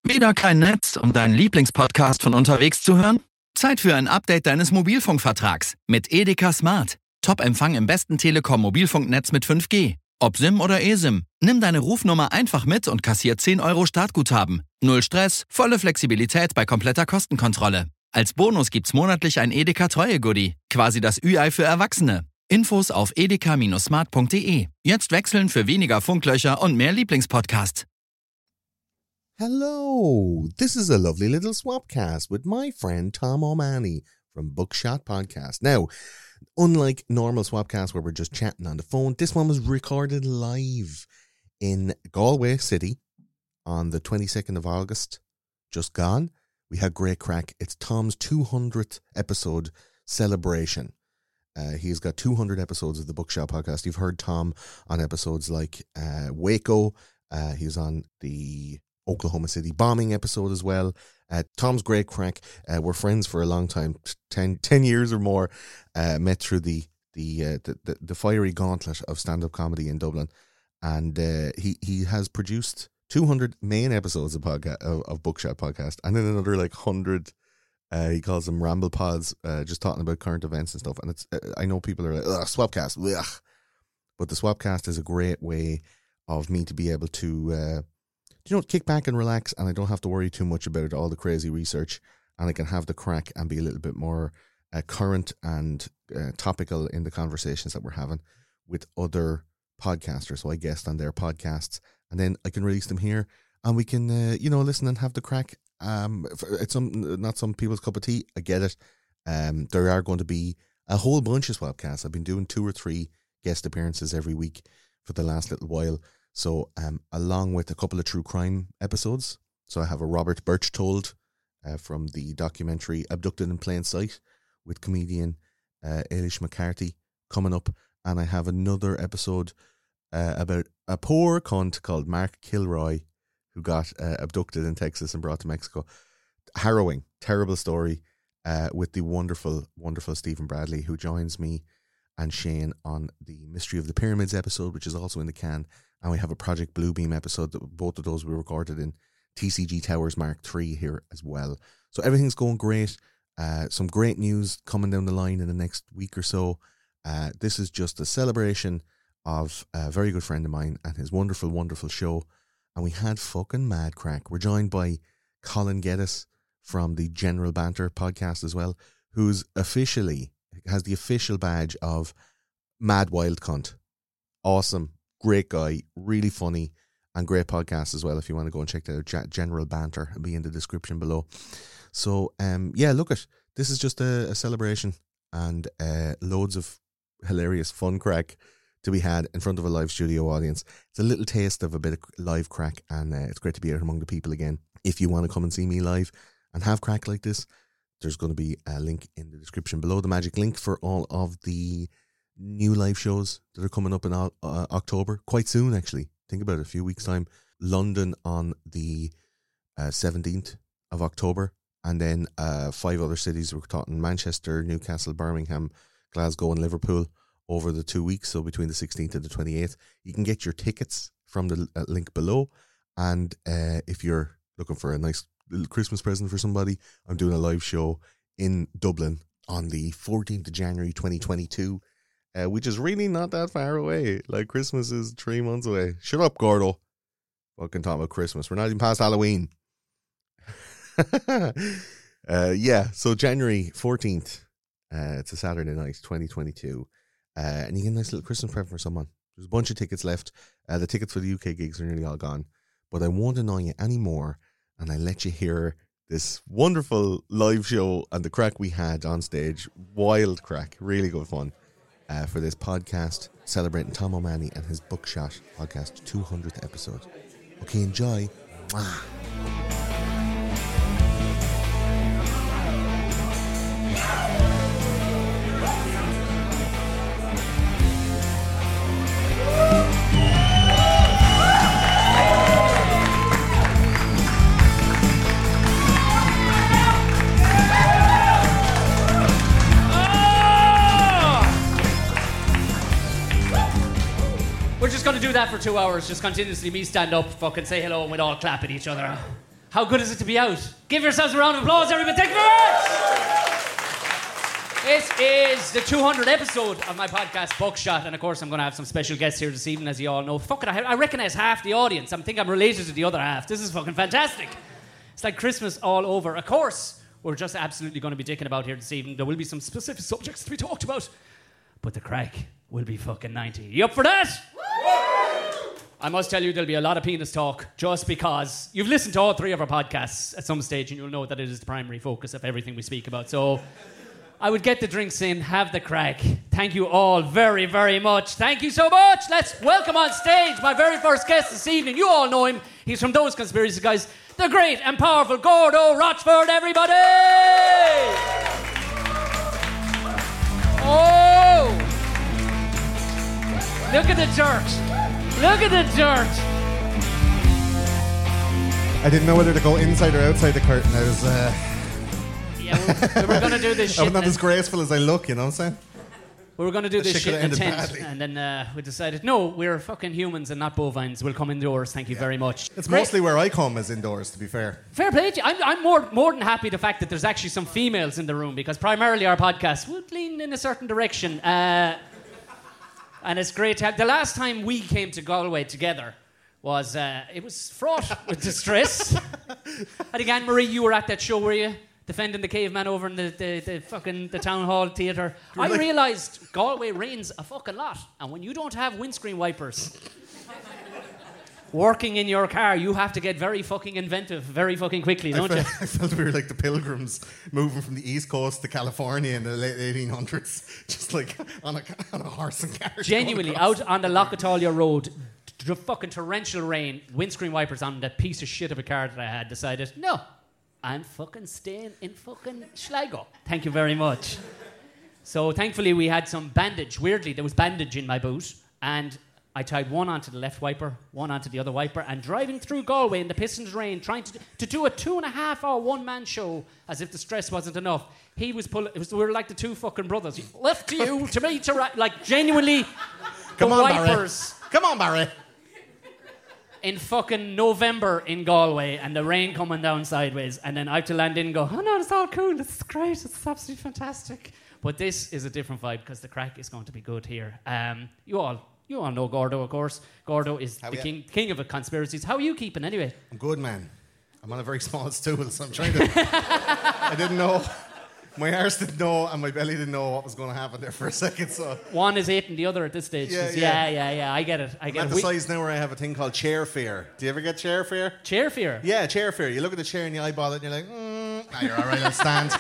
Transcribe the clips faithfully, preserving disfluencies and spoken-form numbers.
Wieder kein Netz, um deinen Lieblingspodcast von unterwegs zu hören? Zeit für ein Update deines Mobilfunkvertrags mit Edeka Smart. Top-Empfang im besten Telekom-Mobilfunknetz mit fünf G. Ob SIM oder eSIM. Nimm deine Rufnummer einfach mit und kassier zehn Euro Startguthaben. Null Stress, volle Flexibilität bei kompletter Kostenkontrolle. Als Bonus gibt's monatlich ein Edeka-Treue-Goodie. Quasi das Ü-Ei für Erwachsene. Infos auf edeka smart punkt de. Jetzt wechseln für weniger Funklöcher und mehr Lieblingspodcast. Hello, this is a lovely little swapcast with my friend Tom O'Mahony from Bookshot Podcast. Now, unlike normal swapcasts where we're just chatting on the phone, this one was recorded live in Galway City on the twenty-second of August, just gone. We had great crack. It's Tom's two hundredth episode celebration. Uh, he's got two hundred episodes of the Bookshot Podcast. You've heard Tom on episodes like uh, Waco. Uh, he's on the Oklahoma City bombing episode as well. Uh, Tom's great crack. Uh, we're friends for a long time, ten, ten years or more. Uh, met through the the, uh, the the the fiery gauntlet of stand-up comedy in Dublin, and uh, he he has produced two hundred main episodes of podcast of, of Bookshot Podcast, and then another like one hundred. Uh, he calls them ramble pods, uh, just talking about current events and stuff. And it's uh, I know people are like, ugh, swapcast, ugh. But the swapcast is a great way of me to be able to. Uh, You know, kick back and relax, and I don't have to worry too much about all the crazy research, and I can have the crack and be a little bit more uh, current and uh, topical in the conversations that we're having with other podcasters. So I guest on their podcasts, and then I can release them here, and we can, uh, you know, listen and have the crack. Um, it's some not some people's cup of tea. I get it. Um, there are going to be a whole bunch of swapcasts. I've been doing two or three guest appearances every week for the last little while. So, um, along with a couple of true crime episodes. So I have a Robert Birchtold uh, from the documentary Abducted in Plain Sight with comedian uh, Ailish McCarthy coming up. And I have another episode uh, about a poor cunt called Mark Kilroy who got uh, abducted in Texas and brought to Mexico. Harrowing, terrible story uh, with the wonderful, wonderful Stephen Bradley, who joins me and Shane on the Mystery of the Pyramids episode, which is also in the can. And we have a Project Bluebeam episode, that both of those we recorded in T C G Towers Mark three here as well. So everything's going great. Uh, some great news coming down the line in the next week or so. Uh, this is just a celebration of a very good friend of mine and his wonderful, wonderful show. And we had fucking mad crack. We're joined by Colin Geddes from the General Banter podcast as well, who's officially, has the official badge of Mad Wild Cunt. Awesome. Great guy, really funny, and great podcast as well. If you want to go and check that out, General Banter will be in the description below. So, um, yeah, look at this is just a, a celebration and uh, loads of hilarious fun crack to be had in front of a live studio audience. It's a little taste of a bit of live crack, and uh, it's great to be out among the people again. If you want to come and see me live and have crack like this, there's going to be a link in the description below, the magic link for all of the new live shows that are coming up in uh, October, quite soon actually. Think about it, a few weeks time. London on the uh, seventeenth of October, and then uh, five other cities. We're talking Manchester, Newcastle, Birmingham, Glasgow and Liverpool over the two weeks, so between the sixteenth and the twenty-eighth. You can get your tickets from the uh, link below, and uh, if you're looking for a nice little Christmas present for somebody, I'm doing a live show in Dublin on the fourteenth of January twenty twenty-two. Uh, which is really not that far away. Like, Christmas is three months away. Shut up, Gordo. Fucking talking about Christmas. We're not even past Halloween. uh, yeah, so January fourteenth. Uh, it's a Saturday night, twenty twenty-two. Uh, and you get a nice little Christmas present for someone. There's a bunch of tickets left. Uh, the tickets for the U K gigs are nearly all gone. But I won't annoy you anymore. And I let you hear this wonderful live show and the crack we had on stage. Wild crack. Really good fun. Uh, for this podcast celebrating Tom O'Mahony and his Bookshot Podcast two hundredth episode. Okay, enjoy. Mwah. We're just going to do that for two hours, just continuously me stand up, fucking say hello, and we'd all clap at each other. How good is it to be out? Give yourselves a round of applause, everybody. Thank you very much. This is the two hundredth episode of my podcast, Buckshot, and of course I'm going to have some special guests here this evening, as you all know. Fuck it, I, I recognise half the audience. I think I'm related to the other half. This is fucking fantastic. It's like Christmas all over. Of course, we're just absolutely going to be dicking about here this evening. There will be some specific subjects to be talked about, but the crack will be fucking ninety. You up for that? I must tell you, there'll be a lot of penis talk, just because you've listened to all three of our podcasts at some stage, and you'll know that it is the primary focus of everything we speak about. So I would get the drinks in, have the crack. Thank you all very, very much. Thank you so much. Let's welcome on stage my very first guest this evening. You all know him. He's from Those Conspiracy Guys. The great and powerful Gordo Rochford, everybody! Oh! Look at the dirt. Look at the dirt. I didn't know whether to go inside or outside the curtain. I was, uh... Yeah, we were going to do this shit. I'm not as graceful as I look, you know what I'm saying? We were going to do That this shit shit in could've the ended tent, badly. and then uh, we decided, no, we're fucking humans and not bovines. We'll come indoors. Thank you very much. It's Great. mostly where I come is indoors, to be fair. Fair play to you. I'm, I'm more, more than happy the fact that there's actually some females in the room, because primarily our podcast would lean in a certain direction. Uh, and it's great to have... The last time we came to Galway together was... Uh, it was fraught with distress. I think, Anne-Marie, you were at that show, were you? Defending the caveman over in the, the, the fucking the town hall theatre. I like- realised Galway rains a fucking lot, and when you don't have windscreen wipers working in your car, you have to get very fucking inventive very fucking quickly, don't I you? felt, I felt we were like the pilgrims moving from the East Coast to California in the late eighteen hundreds, just like on a, on a horse and carriage. Genuinely, going across. out on the Lochatalia Road, the fucking torrential rain, windscreen wipers on that piece of shit of a car that I had, decided, no, I'm fucking staying in fucking Sligo. Thank you very much. So thankfully we had some bandage. Weirdly, there was bandage in my boot, and I tied one onto the left wiper, one onto the other wiper, and driving through Galway in the pissing rain, trying to to do a two and a half hour one man show, as if the stress wasn't enough. He was pulling. It was we were like the two fucking brothers. Left to you, to me, to right. Like genuinely, Come the on, wipers. Barry. Come on, Barry. In fucking November in Galway, and the rain coming down sideways, and then I have to land in and go, oh no, it's all cool, it's great, it's absolutely fantastic. But this is a different vibe, because the crack is going to be good here. Um, you all, you all know Gordo, of course. Gordo is How the are king, king of the conspiracies. How are you keeping anyway? I'm good, man. I'm on a very small stool, so I'm trying to... I didn't know... My arse didn't know, and my belly didn't know what was going to happen there for a second, so... One is eight and the other at this stage. Yeah, Yeah, yeah. yeah, yeah, I get it. I I'm get at it. the We- size now where I have a thing called chair fear. Do you ever get chair fear? chair fear. Yeah, chair fear. You look at the chair and you eyeball it and you're like, mm, nah, you're all right, I'll stand.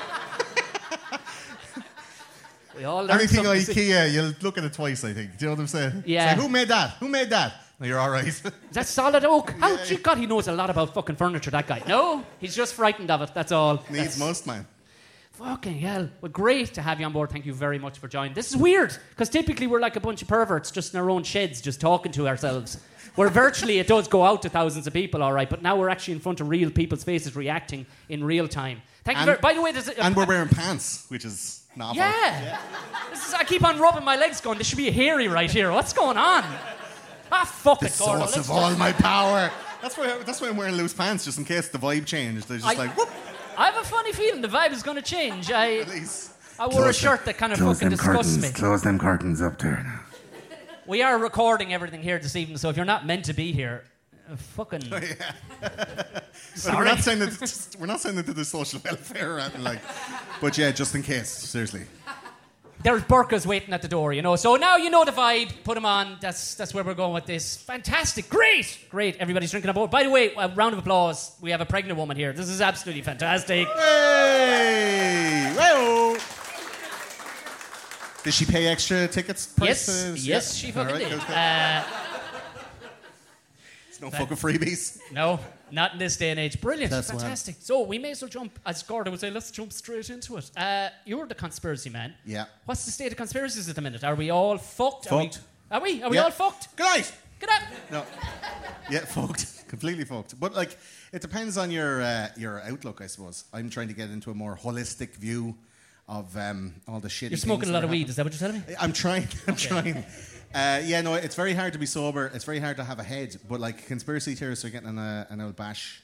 We all learn Anything something. IKEA, you'll look at it twice, I think. Do you know what I'm saying? Yeah. It's like, who made that? Who made that? No, you're all right. Is that solid oak? How? Gee, God, he knows a lot about fucking furniture, that guy. No, he's just frightened of it, that's all. Needs That's- most, man. Fucking hell. Well, great to have you on board. Thank you very much for joining. This is weird, because typically we're like a bunch of perverts just in our own sheds, just talking to ourselves. Where virtually it does go out to thousands of people, all right, but now we're actually in front of real people's faces reacting in real time. Thank And- you very By the way, there's a, And we're wearing pants, which is novel. Yeah. This is, I keep on rubbing my legs going, this should be a hairy right here. What's going on? Ah, fuck The it, Gordo. source Let's of all my power. That's why, that's why I'm wearing loose pants, just in case the vibe changed. They're just I- like, whoop, I have a funny feeling the vibe is going to change. I at least. I wore a shirt that kind of Close fucking them disgusts curtains. me. Close them curtains up there now. We are recording everything here this evening, so if you're not meant to be here, uh, fucking... We're not saying that. Just, we're not saying that to the social welfare or anything like. But yeah, just in case. Seriously. There's burkas waiting at the door, you know. So now you know the vibe. Put them on. That's that's where we're going with this. Fantastic. Great. Great. Everybody's drinking on board. By the way, a round of applause. We have a pregnant woman here. This is absolutely fantastic. Hey! Whoa! Did she pay extra tickets? Yes. prices? Yes, Yeah. she fucking All right, did. cool, cool. Uh, There's no fucking freebies. no, not in this day and age. Brilliant. That's wild. Fantastic. So we may as well jump, as Gordo would say, let's jump straight into it. Uh, you're the conspiracy man. Yeah. What's the state of conspiracies at the minute? Are we all fucked? Are we, Fucked. are we? Are we Yeah. all fucked? Good night. Get up. No. Yeah, fucked. Completely fucked. But like, it depends on your uh, your outlook, I suppose. I'm trying to get into a more holistic view of um, all the shit. You're smoking a lot of weed. Is that what you're telling me? I'm trying. I'm trying. Uh, yeah, no, it's very hard to be sober. It's very hard to have a head. But like, conspiracy theorists are getting an, uh, an old bash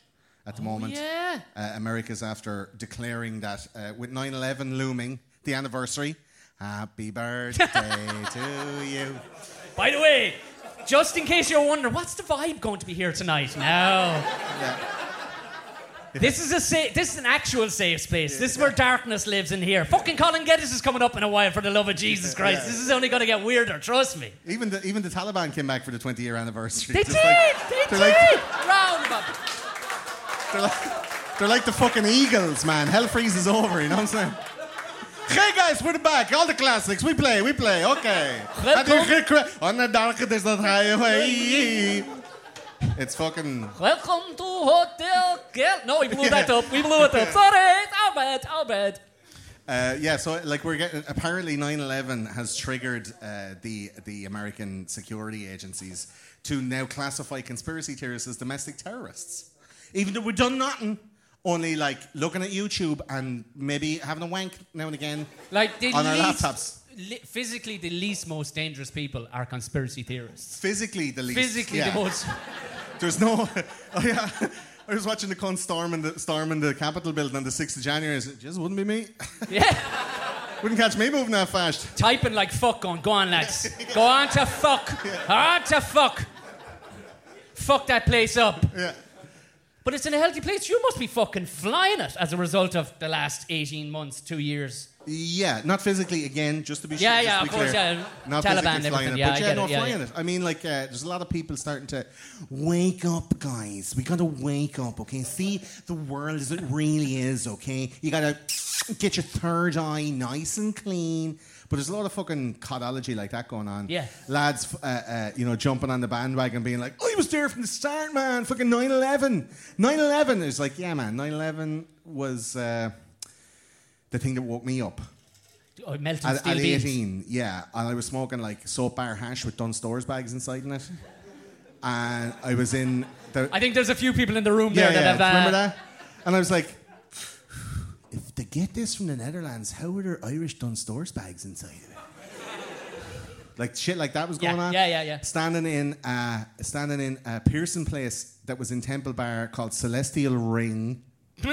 at the moment. Yeah. Uh, America's after declaring that uh, with nine eleven looming, the anniversary, happy birthday to you. By the way, just in case you're wondering, what's the vibe going to be here tonight? No. Yeah. This is a sa- this is an actual safe space. This is where darkness lives in here. Fucking Colin Geddes is coming up in a while, for the love of Jesus Christ. Yeah. This is only going to get weirder, trust me. Even the even the Taliban came back for the twentieth year anniversary. They Just did! like- they they're like- did! Round about. They're like, they're like the fucking Eagles, man. Hell freezes over, you know what I'm saying? Hey guys, we're back. All the classics. We play, we play. Okay. On the dark, there's the highway. It's fucking... Welcome to Hotel Gel. No, we blew that up. We blew it up. Sorry, it's our bad, our bad. Uh, yeah, so like we're getting... Apparently nine eleven has triggered uh, the, the American security agencies to now classify conspiracy theorists as domestic terrorists. Even though we've done nothing, only like looking at YouTube and maybe having a wank now and again like the on our least, laptops. Li- physically, the least most dangerous people are conspiracy theorists. Physically, the least. Physically, yeah. the most. There's no... Oh, yeah. I was watching the cunt storming the, storming the Capitol building on the sixth of January. I said, just wouldn't be me. Yeah. Wouldn't catch me moving that fast. Typing like fuck going, go on, lads. Go on to fuck. Yeah. On to fuck. Fuck that place up. Yeah. But it's in a healthy place. You must be fucking flying it as a result of the last eighteen months, two years. Yeah, not physically, again, just to be Yeah, sure. yeah, just to of be course, clear. yeah. Not Taliban physically and flying everything, it. yeah, but I yeah, get no, it, yeah, flying yeah. it. I mean, like, uh, there's a lot of people starting to wake up, guys. We gotta wake up, okay? See the world as it really is, okay? You gotta get your third eye nice and clean. But there's a lot of fucking codology like that going on. Yeah. Lads, uh, uh, you know, jumping on the bandwagon being like, I was there from the start, man. Fucking nine eleven. nine eleven. It's like, yeah, man, nine eleven was uh, the thing that woke me up. Oh, melting At, steel at beams. eighteen, yeah. And I was smoking like soap bar hash with Dunn Stores bags inside in it. And I was in... The, I think there's a few people in the room yeah, there that yeah. have... Uh, Remember that? And I was like, if they get this from the Netherlands, how are there Irish Dunn Stores bags inside of it? Like shit like that was going Yeah, on. yeah, yeah, yeah. Standing in, uh, standing in a Pearson place that was in Temple Bar called Celestial Ring.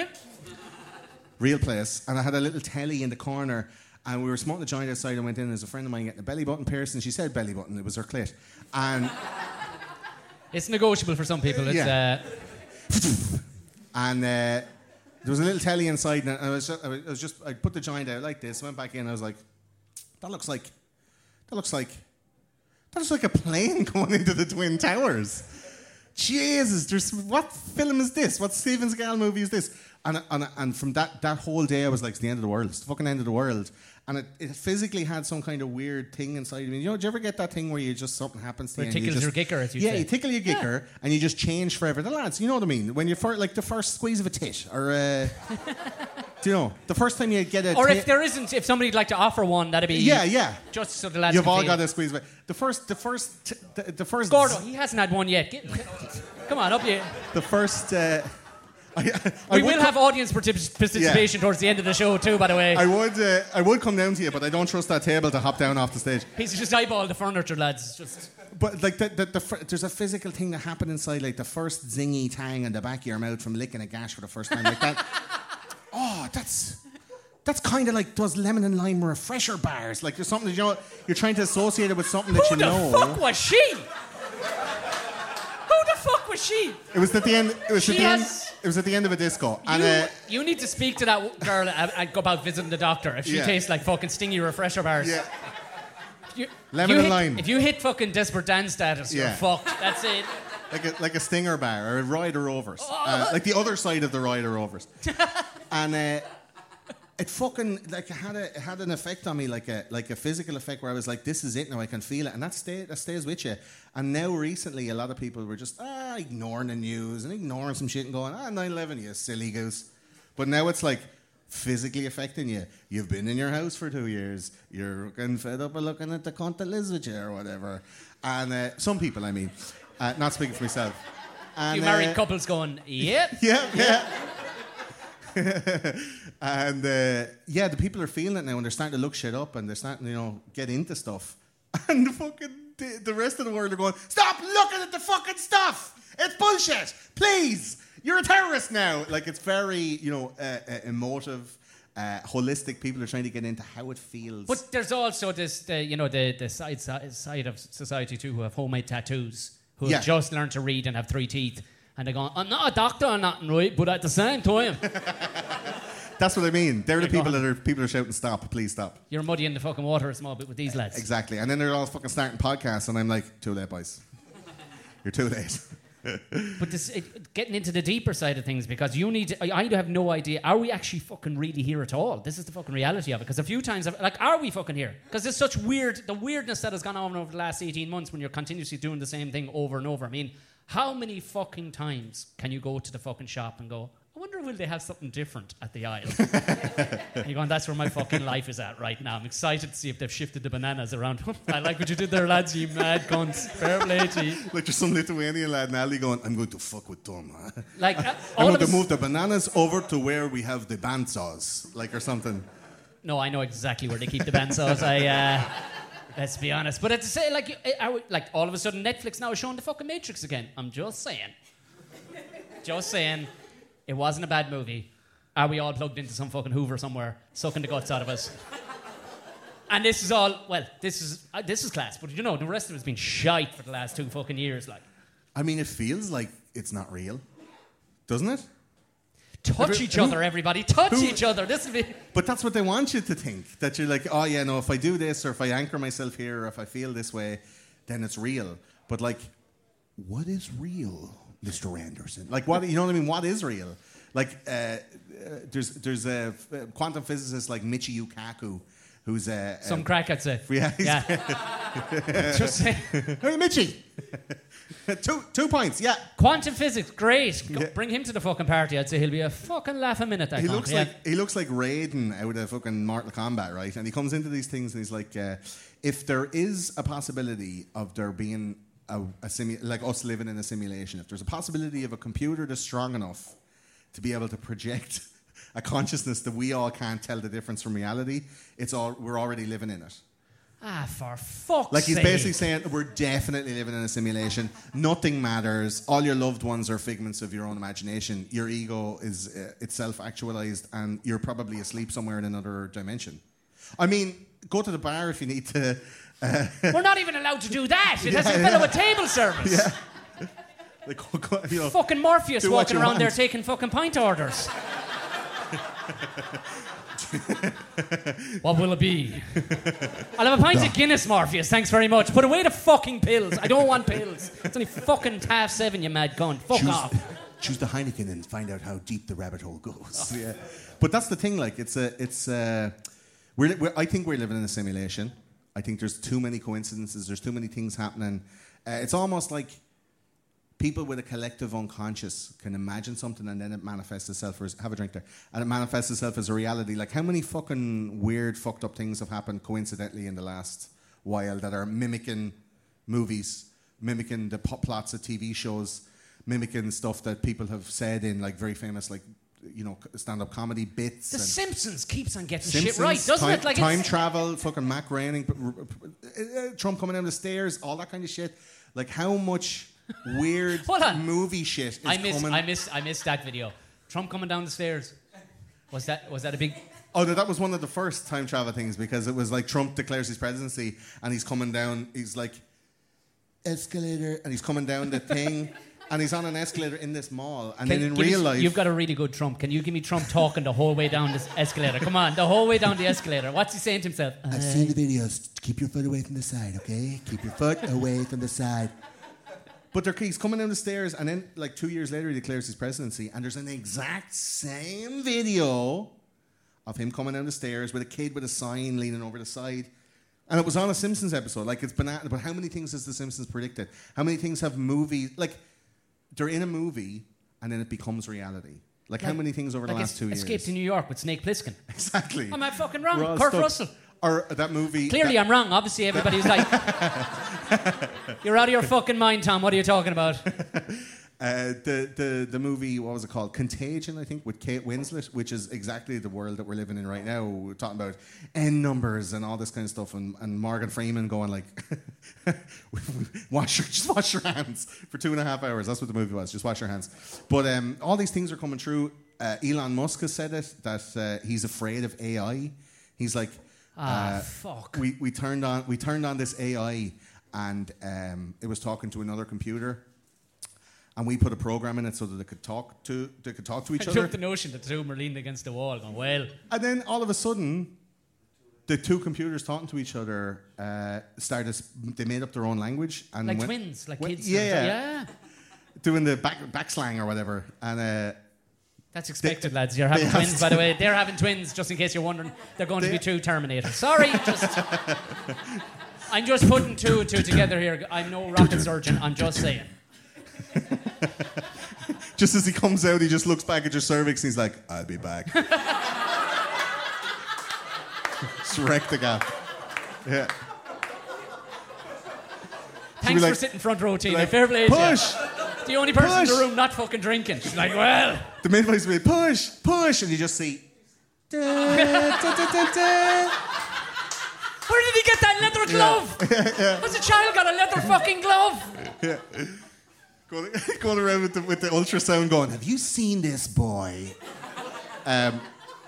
Real place. And I had a little telly in the corner. And we were smoking the joint outside and went in. There's a friend of mine getting a belly button piercing. She said belly button. It was her clit. And... It's negotiable for some people. It's, Yeah. uh, And uh, there was a little telly inside, and I was, just, I was just, I put the joint out like this, went back in, and I was like, that looks like, that looks like, that looks like a plane going into the Twin Towers. Jesus, there's, what film is this? What Steven Seagal movie is this? And, and, and from that, that whole day, I was like, it's the end of the world. It's the fucking end of the world. And it, it physically had some kind of weird thing inside of me. You know, do you ever get that thing where you just, something happens to Where you it and you tickles just... your gicker, as you Yeah, say. you tickle your gicker and you just change forever. The lads, you know what I mean? When you're, for, like, the first squeeze of a tit, or, uh... do you know? The first time you get a... or tit- if there isn't, if somebody'd like to offer one, that'd be... Yeah, yeah. Just so the lads You've can all feel. got a squeeze of it. The first... The first... T- the, the first... Gordo, he hasn't had one yet. Get, come on, up you. The first... Uh, I, I We would will co- have audience particip- participation towards the end of the show too, by the way. I would, uh, I would come down to you, but I don't trust that table to hop down off the stage. He's just eyeball the furniture, lads. Just But like the, the, the fir- there's a physical thing that happened inside, like the first zingy tang in the back of your mouth from licking a gash for the first time, like that. Oh, that's that's kind of like those lemon and lime refresher bars. Like there's something that, you know, you're trying to associate it with something that who you the know. fuck was she? Who the fuck was she? It was at the end. It was She at the end. has- It was at the end of a disco, and you, uh, you need to speak to that girl and, and go about visiting the doctor if she Yeah. tastes like fucking stingy refresher bars. yeah, You, Lemon you and hit- lime. If you hit fucking Desperate Dan status, Yeah. you're fucked. That's it. like a like a Stinger bar or a Rider Rovers, Oh. uh, like the other side of the Rider Rovers, and uh, it fucking like it had a it had an effect on me, like a like a physical effect where I was like, this is it now, I can feel it, and that stay that stays with you. And now recently, a lot of people were just ah ignoring the news and ignoring some shit and going ah nine eleven, you silly goose, but now it's like physically affecting you. You've been in your house for two years. You're getting fed up of looking at the cunt that lives with you or whatever. And uh, some people, I mean, uh, not speaking for myself. And, You married uh, couples going, yep. Yeah, yeah. and uh, yeah, the people are feeling it now, and they're starting to look shit up, and they're starting, you know, get into stuff. And the fucking the, the rest of the world are going, stop looking at the fucking stuff. It's bullshit. Please. you're a terrorist now. Like, it's very, you know, uh, uh, emotive, uh, holistic. People are trying to get into how it feels. But there's also this, the, you know, the, the side, side of society too who have homemade tattoos, who yeah. have just learned to read and have three teeth. And they're going, I'm not a doctor or nothing, right? But at the same time... That's what I mean. They're the You're people gone. that are people are shouting, stop, please stop. You're muddy in the fucking water a small bit with these lads. Exactly. And then they're all fucking starting podcasts, and I'm like, too late, boys. You're too late. But this, it, getting into the deeper side of things, because you need to, I, I have no idea, are we actually fucking really here at all? This is the fucking reality of it. Because a few times, I've, like, are we fucking here? Because there's such weird, the weirdness that has gone on over the last eighteen months when you're continuously doing the same thing over and over. I mean, how many fucking times can you go to the fucking shop and go, I wonder will they have something different at the aisle? And you're going, that's where my fucking life is at right now. I'm excited to see if they've shifted the bananas around. I like what you did there, lads, you mad cunts. Fair play to you. Like there's some Lithuanian lad in Alley going, I'm going to fuck with them. Huh? Like, uh, I'm all going of to us... move the bananas over to where we have the bandsaws, like, or something. No, I know exactly where they keep the bandsaws. I, uh, let's be honest. But to say, like, I would, like, all of a sudden Netflix now is showing the fucking Matrix again. I'm just saying. Just saying. It wasn't a bad movie. Are we all plugged into some fucking Hoover somewhere, sucking the guts out of us? And this is all, well, this is uh, this is class, but you know, the rest of it's been shite for the last two fucking years, like. I mean, it feels like it's not real, doesn't it? Touch Every, each who, other, everybody. Touch who, each other. This will be... But that's what they want you to think. That you're like, oh yeah, no, if I do this, or if I anchor myself here, or if I feel this way, then it's real. But like, what is real, Mister Anderson? Like, what, you know what I mean? What is real? Like, uh, uh, there's there's a uh, quantum physicist like Michio Kaku, who's uh, some uh, crack, I'd say. Yeah. yeah. Just say. Hey, Mitchie. two two points. Yeah. Quantum physics, great. Go, Yeah. Bring him to the fucking party. I'd say he'll be a fucking laugh a minute. That He cunt, looks yeah. like he looks like Raiden out of fucking Mortal Kombat, right? And he comes into these things and he's like, uh, if there is a possibility of there being a, a simu- like us living in a simulation, if there's a possibility of a computer that's strong enough to be able to project a consciousness that we all can't tell the difference from reality, it's all we're already living in it. Ah, for fuck's Like he's sake. basically saying we're definitely living in a simulation. Nothing matters. All your loved ones are figments of your own imagination. Your ego is uh, itself actualized, and you're probably asleep somewhere in another dimension. I mean, go to the bar if you need to. Uh, We're not even allowed to do that. It Yeah, has to be yeah. fellow with table service. yeah. Like, go- go- you know, Fucking Morpheus do what walking you around want. there taking fucking pint orders. What will it be? I'll have a pint of Guinness, Morpheus. Thanks very much. Put away the fucking pills. I don't want pills. It's only fucking half seven, you mad cunt. Fuck choose, off. choose the Heineken and find out how deep the rabbit hole goes. Yeah. But that's the thing. Like, it's a, it's a, we're, we're, I think we're living in a simulation. I think there's too many coincidences. There's too many things happening. Uh, it's almost like people with a collective unconscious can imagine something and then it manifests itself as, have a drink there, and it manifests itself as a reality. Like, how many fucking weird, fucked up things have happened coincidentally in the last while that are mimicking movies, mimicking the pop plots of T V shows, mimicking stuff that people have said in, like, very famous, like, you know, stand-up comedy bits. The and Simpsons keeps on getting Simpsons, shit right, doesn't time, it? Like time it's, travel, fucking Mac raining, uh, Trump coming down the stairs, all that kind of shit. Like, how much weird Hold on. movie shit is I missed, coming? I missed, I missed that video. Trump coming down the stairs. Was that, was that a big? Oh, no, that was one of the first time travel things, because it was like Trump declares his presidency and he's coming down, he's like, escalator, and he's coming down the thing. And he's on an escalator in this mall. And Can- then in give me real s- life... You've got a really good Trump. Can you give me Trump talking the whole way down this escalator? Come on, the whole way down the escalator. What's he saying to himself? I've seen the videos. Keep your foot away from the side, okay? Keep your foot away from the side. But they're, he's coming down the stairs, and then, like, two years later, he declares his presidency, and there's an exact same video of him coming down the stairs with a kid with a sign leaning over the side. And it was on a Simpsons episode. Like, it's banana. But how many things has the Simpsons predicted? How many things have movies... Like, they're in a movie, and then it becomes reality. Like, how many things over the like last es- two years? Escape to New York with Snake Plissken. Exactly. Am I fucking We're all wrong? Kurt stuck. Russell. Or that movie... Clearly, that- I'm wrong. Obviously, everybody's like, "You're out of your fucking mind, Tom. What are you talking about?" Uh, the, the the movie, what was it called? Contagion, I think, with Kate Winslet, which is exactly the world that we're living in right now. We're talking about N numbers and all this kind of stuff, and, and Morgan Freeman going like, wash your, just wash your hands for two and a half hours. That's what the movie was, just wash your hands. But um, all these things are coming true. Uh, Elon Musk has said it, that uh, he's afraid of A I. He's like, ah, uh, fuck. We, we, turned on, we turned on this A I, and um, it was talking to another computer. And we put a program in it so that they could talk to they could talk to each I other. took the notion that the two were leaning against the wall, going, well. And then all of a sudden, the two computers talking to each other uh, started. They made up their own language and Like went, twins, like went, kids. Yeah, yeah, yeah, doing the back back slang or whatever. And uh, that's expected, they, lads. You're having twins, to. by the way. They're having twins, just in case you're wondering. They're going they, to be two Terminators. Sorry, just. I'm just putting two and two together here. I'm no rocket surgeon. I'm just saying. Just as he comes out, he just looks back at your cervix and he's like, I'll be back. Just wreck the gap. Yeah. Thanks like, for sitting front row, Tina. Like, Fair play to you. push! The only person Push. in the room not fucking drinking. She's like, well. The midwife's will be, push, push, and you just see. Da, da, da, da, da. Where did he get that leather glove? Yeah, yeah. Has a child got a leather fucking glove? Yeah. Going, going around with the, with the ultrasound going, Have you seen this boy? Um,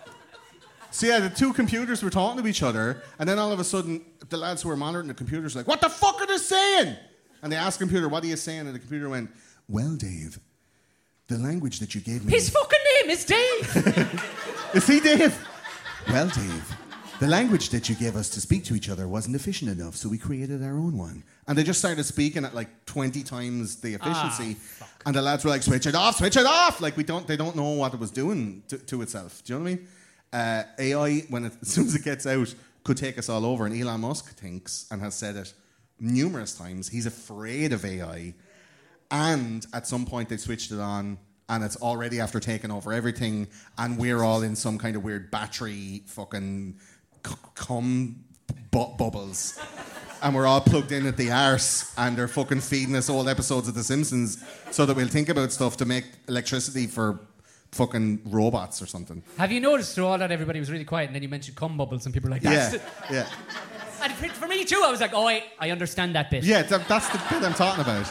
so yeah, the two computers were talking to each other, and then all of a sudden, the lads who were monitoring the computers were like, what the fuck are they saying? And they asked the computer, what are you saying? And the computer went, Well, Dave, the language that you gave me... His fucking name is Dave. is he Dave? Well, Dave, the language that you gave us to speak to each other wasn't efficient enough, so we created our own one. And they just started speaking at like twenty times the efficiency. Ah, and the lads were like, switch it off, switch it off. Like, we don't, they don't know what it was doing to, to itself. Do you know what I mean? Uh, A I, when it, as soon as it gets out, could take us all over. And Elon Musk thinks, and has said it numerous times, he's afraid of A I. And at some point they switched it on, and it's already after taking over everything, and we're all in some kind of weird battery fucking c- cum bu- bubbles. And we're all plugged in at the arse, and they're fucking feeding us old episodes of The Simpsons so that we'll think about stuff to make electricity for fucking robots or something. Have you noticed through all that everybody was really quiet, and then you mentioned cum bubbles, and people were like, that's Yeah, it. yeah. And for me too, I was like, oh, I, I understand that bit. Yeah, th- that's the bit I'm talking about.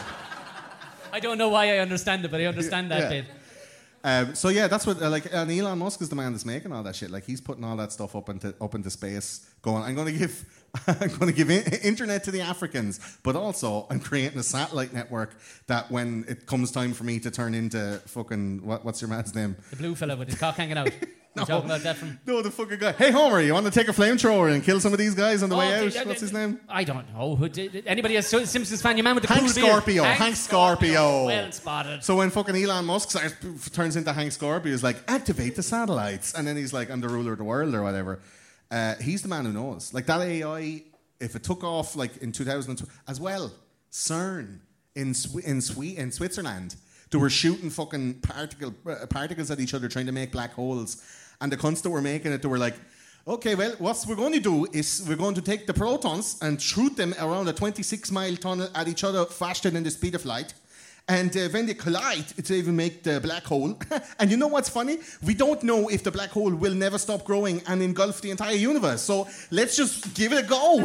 I don't know why I understand it, but I understand that Yeah. bit. Um, so yeah, that's what uh, like. And Elon Musk is the man that's making all that shit. Like, he's putting all that stuff up into up into space. Going, I'm going to give, I'm going to give in- internet to the Africans, but also I'm creating a satellite network that when it comes time for me to turn into fucking what, what's your man's name? The blue fella with his cock hanging out. You talking about that from? No, the fucking guy. Hey Homer, you want to take a flamethrower and kill some of these guys on the Oh, way the- out? the- What's his name? I don't know. Who did, anybody a Simpsons fan? Your man with the Hank cool beard. Scorpio. Hank Scorpio. Well spotted. So when fucking Elon Musk starts, turns into Hank Scorpio, he's like, activate the satellites. And then he's like, I'm the ruler of the world or whatever. Uh, he's the man who knows. Like, that A I, if it took off like in two thousand two, as well, CERN in Swi- in, Swi- in Switzerland, they were shooting fucking particle, uh, particles at each other trying to make black holes. And the cunts that were making it, they were like, okay, well, what we're going to do is we're going to take the protons and shoot them around a twenty-six mile tunnel at each other faster than the speed of light. And uh, when they collide, it's even make the black hole. And you know what's funny? We don't know if the black hole will never stop growing and engulf the entire universe. So let's just give it a go.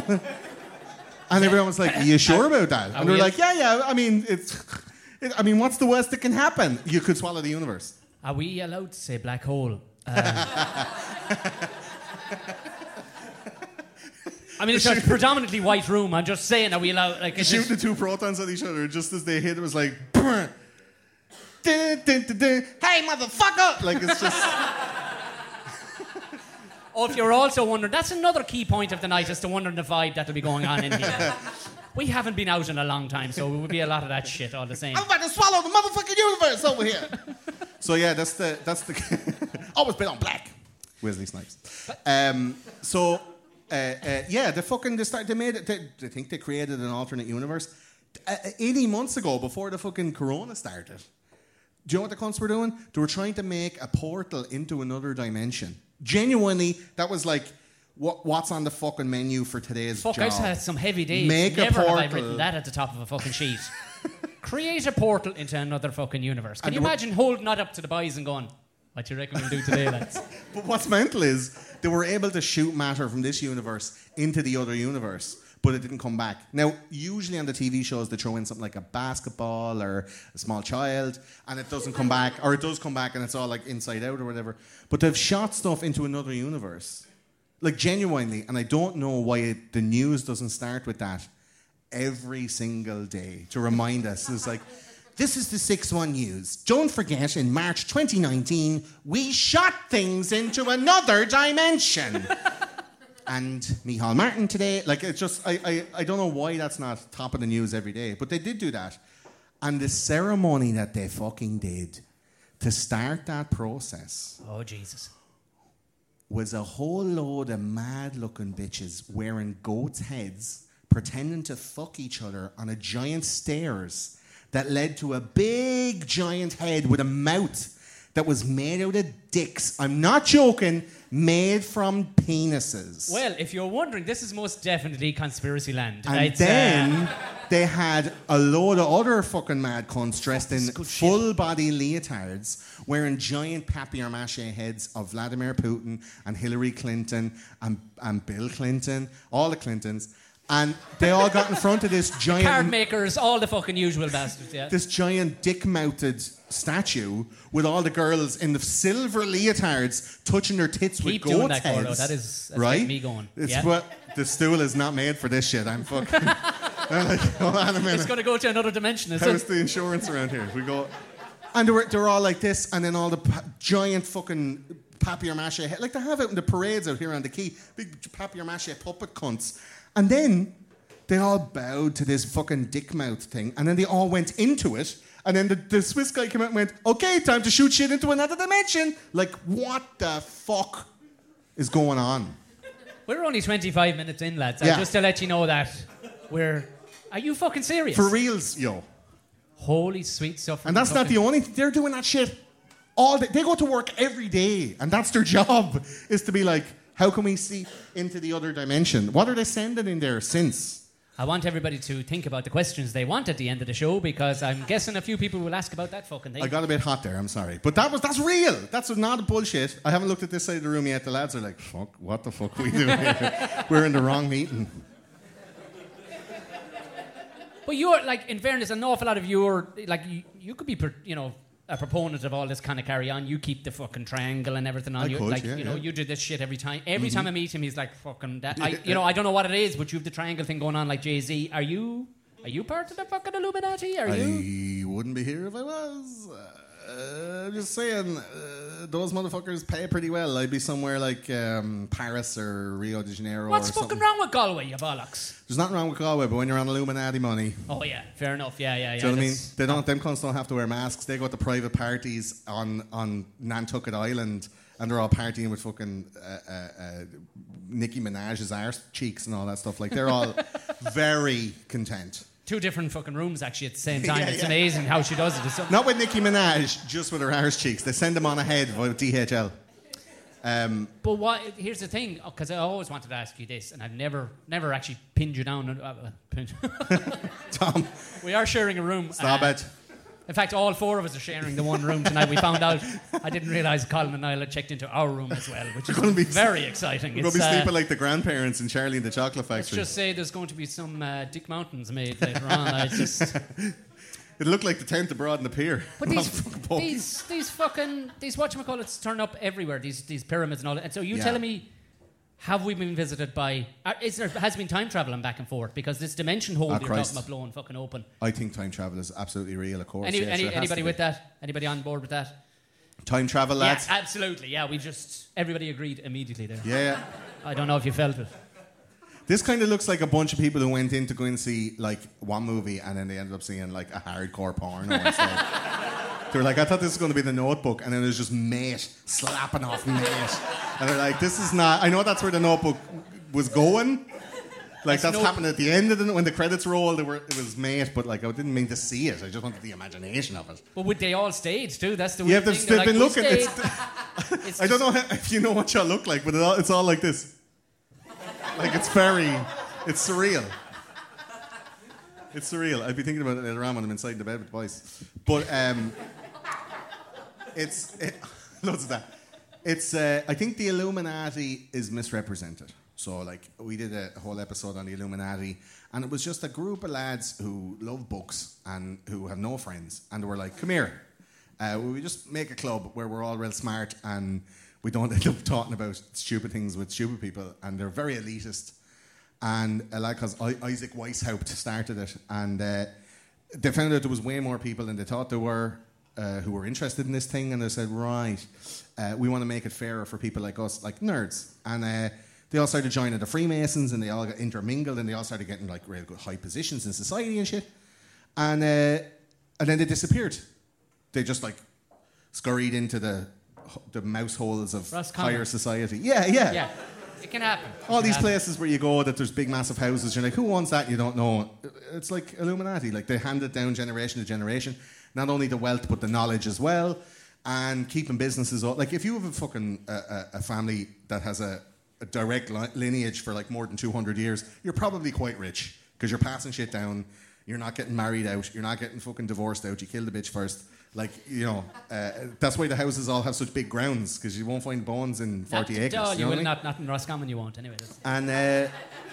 And everyone was like, are you sure about that? And we're like, yeah, yeah, I mean, it's... It, I mean, what's the worst that can happen? You could swallow the universe. Are we allowed to say black hole? Uh, I mean, it's a predominantly white room. I'm just saying, are we allowed? Like, is Shooting it, the two protons at each other, just as they hit, it was like, dun, dun, dun, dun. Hey, motherfucker! Like, it's just. oh, if you're also wondering, that's another key point of the night, is to wondering the vibe that'll be going on in here. We haven't been out in a long time, so it would be a lot of that shit all the same. I'm about to swallow the motherfucking universe over here. So yeah, that's the that's the always been on black. Wesley Snipes. Um, so uh, uh, yeah, they fucking they start they made it. They, they think they created an alternate universe uh, eighty months ago before the fucking Corona started. Do you know what the cunts were doing? They were trying to make a portal into another dimension. Genuinely, that was like. What, what's on the fucking menu for today's Fuck, job? I've had some heavy days. Make Never a portal. have I written that at the top of a fucking sheet. Create a portal into another fucking universe. Can And you there were- imagine holding that up to the boys and going, what do you reckon we'll do today, lads? But what's mental is they were able to shoot matter from this universe into the other universe, but it didn't come back. Now, usually on the T V shows, they throw in something like a basketball or a small child, and it doesn't come back, or it does come back and it's all like inside out or whatever. But they've shot stuff into another universe. Like, genuinely, and I don't know why it, the news doesn't start with that every single day to remind us. It's like, this is the six one News. Don't forget, in March twenty nineteen, we shot things into another dimension. And Micheál Martin today, like, it's just, I, I, I don't know why that's not top of the news every day, but they did do that. And the ceremony that they fucking did to start that process Oh, Jesus. was a whole load of mad-looking bitches wearing goats' heads, pretending to fuck each other on a giant stairs that led to a big giant head with a mouth that was made out of dicks. I'm not joking, made from penises. Well, if you're wondering, this is most definitely conspiracy land. And It's, uh, then they had a load of other fucking mad cunts dressed in good shit. full-body leotards, wearing giant papier-mâché heads of Vladimir Putin and Hillary Clinton and, and Bill Clinton, all the Clintons. And they all got in front of this giant... card makers, all the fucking usual bastards, yeah. this giant dick-mounted statue with all the girls in the silver leotards touching their tits Keep with doing goat's that, Gordo. heads. That is- that's right? getting me going. It's Yeah. what the stool is not made for this shit. I'm fucking. I'm like, hold on a minute. It's going to go to another dimension, is How's it? the insurance around here? We go, and they were they're all like this, and then all the pa- giant fucking papier-mâché head, like they have out in the parades out here on the quay, big papier-mâché puppet cunts, and then. They all bowed to this fucking dick mouth thing, and then they all went into it, and then the, the Swiss guy came out and went, okay, time to shoot shit into another dimension. Like, what the fuck is going on? We're only twenty-five minutes in, lads. Yeah. Just to let you know that we're... Are you fucking serious? For reals, yo. Holy sweet stuff. And that's not the only thing. They're doing that shit all day. They go to work every day, and that's their job, is to be like, how can we see into the other dimension? What are they sending in there since? I want everybody to think about the questions they want at the end of the show, because I'm guessing a few people will ask about that fucking thing. I got a bit hot there, I'm sorry. But that was that's real. That's not bullshit. I haven't looked at this side of the room yet. The lads are like, fuck, what the fuck are we doing here? We're in the wrong meeting. But you're, like, in fairness, an awful lot of your, like, you, you could be, per, you know, a proponent of all this kind of carry on. You keep the fucking triangle and everything on I you. could, like, yeah, you know, yeah. you do this shit every time. Every time I meet him, he's like, fucking that. I, you know, I don't know what it is, but you have the triangle thing going on like Jay-Z. Are you, are you part of the fucking Illuminati? Are you? I wouldn't be here if I was. Uh, I'm just saying, uh, those motherfuckers pay pretty well. I'd be somewhere like um, Paris or Rio de Janeiro What's or fucking something. wrong with Galway, you bollocks? There's nothing wrong with Galway, but when you're on Illuminati money, Oh, yeah, fair enough. Yeah, yeah, yeah. do you know what I mean? that's- They don't. Them cunts don't have to wear masks. They go to private parties on on Nantucket Island, and they're all partying with fucking uh, uh, uh, Nicki Minaj's arse cheeks and all that stuff. Like, they're all very content. Two different fucking rooms, actually, at the same time. Yeah, it's yeah. amazing how she does it. It's so- Not with Nicki Minaj, just with her arse cheeks. They send them on ahead with D H L. Um, But what? Here's the thing, because I always wanted to ask you this, and I've never, never actually pinned you down. Uh, uh, pinned. Tom, We are sharing a room. stop uh, it. In fact, all four of us are sharing the one room tonight. We found out. I didn't realise Colin and I had checked into our room as well, which is gonna be- very exciting. We're going It's, to be uh, sleeping like the grandparents in Charlie and the Chocolate let's Factory. just say there's going to be some uh, Dick Mountains made later on. I just, It looked like the tent abroad in the pier. but Not these, fucking pub. these, these fucking, these whatchamacallits turn up everywhere. These, these pyramids and all that. And so you Yeah. telling me, have we been visited by? Uh, is there has been time traveling back and forth because this dimension hole Ah, you're Christ. talking about blowing fucking open? I think time travel is absolutely real, of course. Any, yeah, any, sure, it has anybody to with be. that? Anybody on board with that? Time travel, lads? Yeah, absolutely. Yeah, we just everybody agreed immediately there. Yeah, yeah. I don't know if you felt it. This kind of looks like a bunch of people who went in to go and see like one movie and then they ended up seeing like a hardcore porno instead. They were like, I thought this was going to be The Notebook, and then there's just mate slapping off mate, and they're like, this is not. I know that's where The Notebook was going. Like that's no- happened at the end of the when the credits rolled. It, were, it was mate, but like I didn't mean to see it. I just wanted the imagination of it. But would they all stage too? That's the Yeah, weird they've, thing. they've They're been like, we looking. stayed. It's, It's I don't just- know how, if you know what y'all look like, but it all, it's all like this. Like it's very, it's surreal. It's surreal. I'd be thinking about it later on when I'm inside the bed with the boys. But um, it's it, loads of that. It's uh, I think the Illuminati is misrepresented. So like we did a whole episode on the Illuminati, and it was just a group of lads who love books and who have no friends, and they were like, "Come here, uh, will we just make a club where we're all real smart and we don't end up talking about stupid things with stupid people?" And they're very elitist. And uh, like, cause I, Isaac Weishaupt started it, and uh, they found out there was way more people than they thought there were uh, who were interested in this thing, and they said, right, uh, we want to make it fairer for people like us, like nerds. And uh, they all started joining the Freemasons, and they all got intermingled, and they all started getting like real good high positions in society and shit. And uh, and then they disappeared. They just like scurried into the the mouse holes of higher society. Yeah, yeah. Yeah. It can happen. All these happen. places where you go that there's big massive houses, you're like, who wants that? You don't know. It's like Illuminati. Like they hand it down generation to generation. Not only the wealth, but the knowledge as well. And keeping businesses up. Like if you have a fucking uh, a, a family that has a, a direct li- lineage for like more than two hundred years, you're probably quite rich. Because you're passing shit down. You're not getting married out. You're not getting fucking divorced out. You kill the bitch first. Like, you know, uh, that's why the houses all have such big grounds, because you won't find bones in forty not, acres. Oh, you you know will what not, not in Roscommon you won't, anyway. That's and, uh,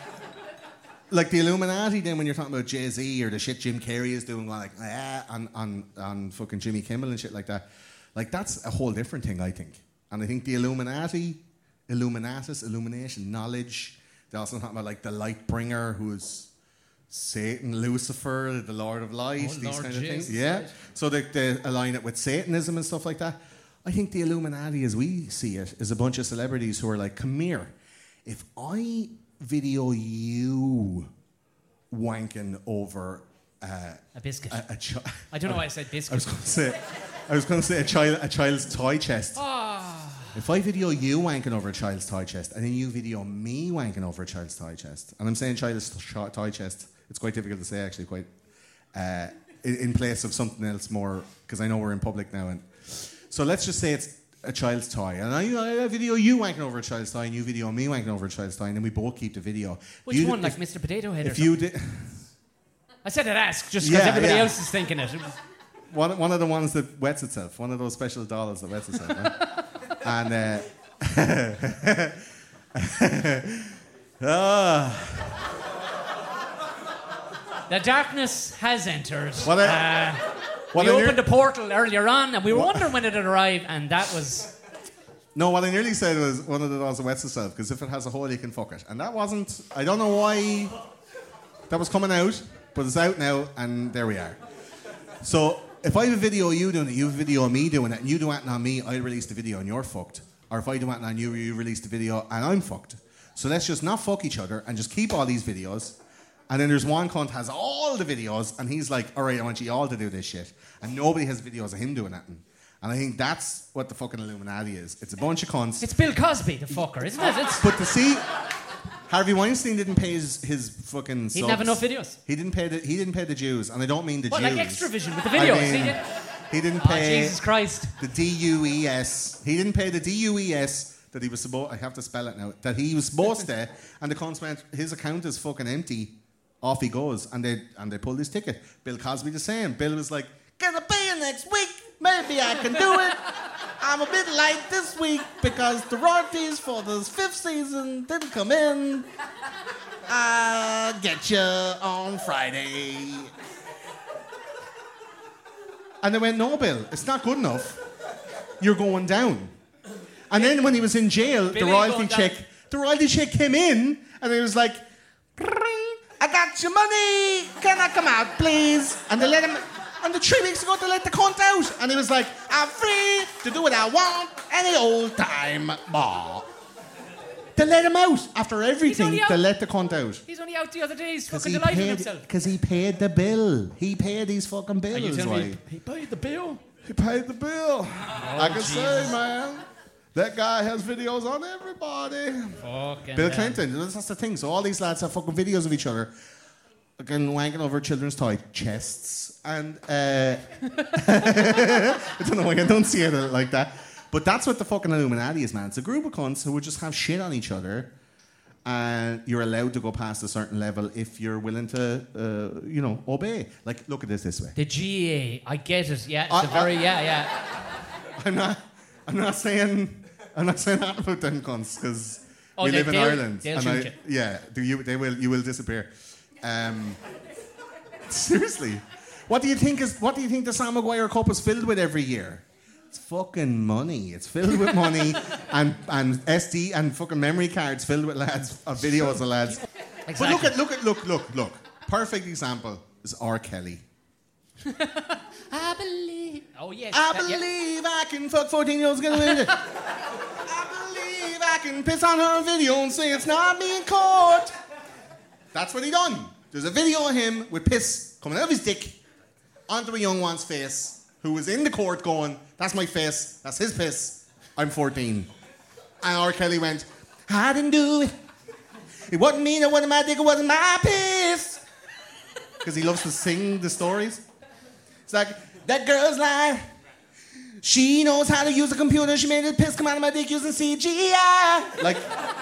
like, the Illuminati, then, when you're talking about Jay-Z or the shit Jim Carrey is doing, like, ah, on, on, on fucking Jimmy Kimmel and shit like that, like, that's a whole different thing, I think. And I think the Illuminati, Illuminatus, illumination, knowledge, they also talk about, like, the light bringer, who's Satan, Lucifer, the Lord of Light, oh, these Lord kind of Jesus. things. Yeah. So they, they align it with Satanism and stuff like that. I think the Illuminati, as we see it, is a bunch of celebrities who are like, come here, if I video you wanking over uh, a biscuit. a, a chi- I don't know why I said biscuit. I was going to say, I was going to say a child, a child's toy chest. Oh. If I video you wanking over a child's toy chest, and then you video me wanking over a child's toy chest, and I'm saying child's toy chest, it's quite difficult to say actually, quite uh, in, in place of something else more, because I know we're in public now. And so let's just say it's a child's toy, and I, I video you wanking over a child's toy, and you video me wanking over a child's toy, and then we both keep the video. Which you, one, if, like Mister Potato Head? If or you did, I said I'd ask just because Yeah, everybody yeah. else is thinking it. one one of the ones that wets itself, one of those special dolls that wets itself, right? and. Uh, ah. The darkness has entered. What I- uh, what we I near- opened the portal earlier on, and we were wondering when it'd arrive, and that was. No, what I nearly said was one of the dolls that wets itself, because if it has a hole, you can fuck it. And that wasn't. I don't know why that was coming out, but it's out now, and there we are. So if I have a video of you doing it, you have a video of me doing it, and you do it on me, I release the video and you're fucked. Or if I do it on you, you release the video and I'm fucked. So let's just not fuck each other and just keep all these videos. And then there's one cunt has all the videos, and he's like, all right, I want you all to do this shit. And nobody has videos of him doing that. And I think that's what the fucking Illuminati is. It's a bunch of cunts. It's Bill Cosby, the fucker, isn't it? It's, But to see, Harvey Weinstein didn't pay his, his fucking subs. he didn't have enough videos. He didn't pay the he didn't pay the Jews, and I don't mean the What, Jews. like Extravision with the I videos? mean, he didn't. he didn't Oh, pay Jesus Christ. the D U E S. He didn't pay the D U E S that he was supposed. I have to spell it now. That he was supposed to, and the cunts went, his account is fucking empty. Off he goes, and they and they pulled his ticket. Bill Cosby the same. Bill was like, "Gonna pay you next week. Maybe I can do it. I'm a bit light this week because the royalties for this fifth season didn't come in. I'll get you on Friday." And they went, "No, Bill, it's not good enough. You're going down." And then when he was in jail, Bill the ain't royalty going down. check, the royalty check came in, and he was like, "I got your money. Can I come out, please?" And they let him. And the three weeks ago, they let the cunt out, and he was like, "I'm free to do what I want any old time, ma." They let him out after everything. only out- They let the cunt out. He's only out the other day. He's Because fucking he, delighting paid- himself. 'cause he paid the bill. He paid these fucking bills. Are you telling like. me he paid the bill? He paid the bill. I can Jesus. say, man. That guy has videos on everybody. Fucking Bill hell. Clinton, that's the thing. So all these lads have fucking videos of each other again wanking over children's toy chests. And uh, I don't know why I don't see it like that. But that's what the fucking Illuminati is, man. It's a group of cunts who would just have shit on each other and you're allowed to go past a certain level if you're willing to, uh, you know, obey. Like, look at this this way. The G A, I get it. Yeah, it's I- a very I- yeah, yeah. I'm not. I'm not saying. I'm not saying that about them cunts because Oh, we they- live in they'll- Ireland. they'll and shoot I, you. Yeah, do you? They will. You will disappear. Um, seriously, what do you think is? What do you think the Sam Maguire Cup is filled with every year? It's fucking money. It's filled with money and and S D and fucking memory cards filled with lads, of videos of lads. Exactly. But look at look at look look look. Perfect example is R. Kelly. I believe. Oh yes. I that- yeah. believe I can fuck fourteen year olds get away with it. I believe I can piss on her video and say it's not me in court. That's what he done. There's a video of him with piss coming out of his dick onto a young one's face who was in the court going, that's my face, that's his piss, I'm fourteen. And R. Kelly went, I didn't do it. It wasn't me, it wasn't my dick, it wasn't my piss. Because he loves to sing the stories. It's like, that girl's lying. She knows how to use a computer. She made the piss come out of my dick using C G I. Like,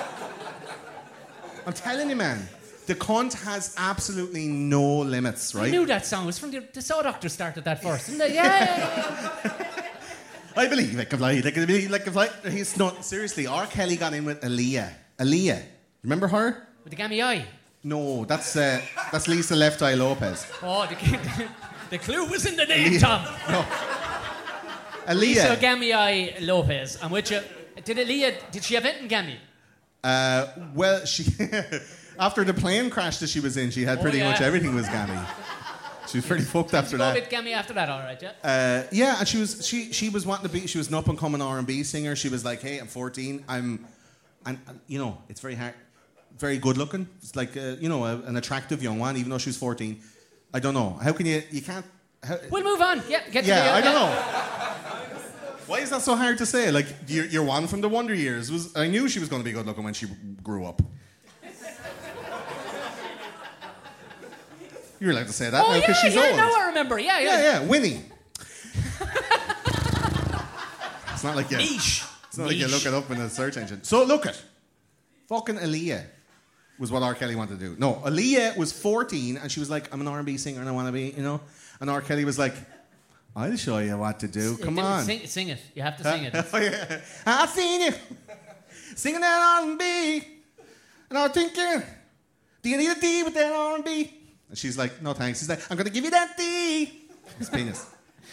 I'm telling you, man, the cunt has absolutely no limits, right? I knew that song. It was from the, the Saw Doctor started that first, didn't they? Yeah, yeah, yeah. I believe I can fly, like I believe like I fly. He's not, seriously, R. Kelly got in with Aaliyah. Aaliyah. Remember her? With the gammy eye. No, that's uh, that's Lisa Left Eye Lopez. Oh, the, the clue was in the name, Tom. No. Lisa Aaliyah. Gammy Eye Lopez. And which uh, did Aaliyah, did she have it in Gammy? Uh, well, she after the plane crash that she was in, she had Oh, pretty yeah. much everything was gammy. She was pretty fucked after Go that. with Gammy after that, all right, yeah? Uh, yeah, and she was she she was wanting to be. She was an up and coming R and B singer. She was like, "Hey, I'm fourteen. I'm, and, and you know, it's very hard, very good looking. It's like uh, you know, a, an attractive young one, even though she was fourteen. I don't know. How can you? You can't. How, We'll move on. Yeah, get to yeah, the, uh, I don't know. Why is that so hard to say? Like, your, your one from the Wonder Years was. I knew she was going to be good looking when she grew up. You're allowed to say that Oh, now yeah, because she's yeah, old. now I remember. Yeah, yeah. Yeah, yeah, Winnie. It's not like you. Niche. It's not like you Niche. look it up in a search engine. So look at fucking Aaliyah was what R. Kelly wanted to do. No, Aaliyah was fourteen and she was like, I'm an R and B singer and I want to be, you know. And R. Kelly was like, I'll show you what to do. Come Dude, on. Sing, sing it. You have to sing it. Oh, yeah. I've seen you singing that R and B, and I'm thinking, do you need a D with that R and B? And she's like, no thanks. He's like, I'm gonna give you that D. His penis.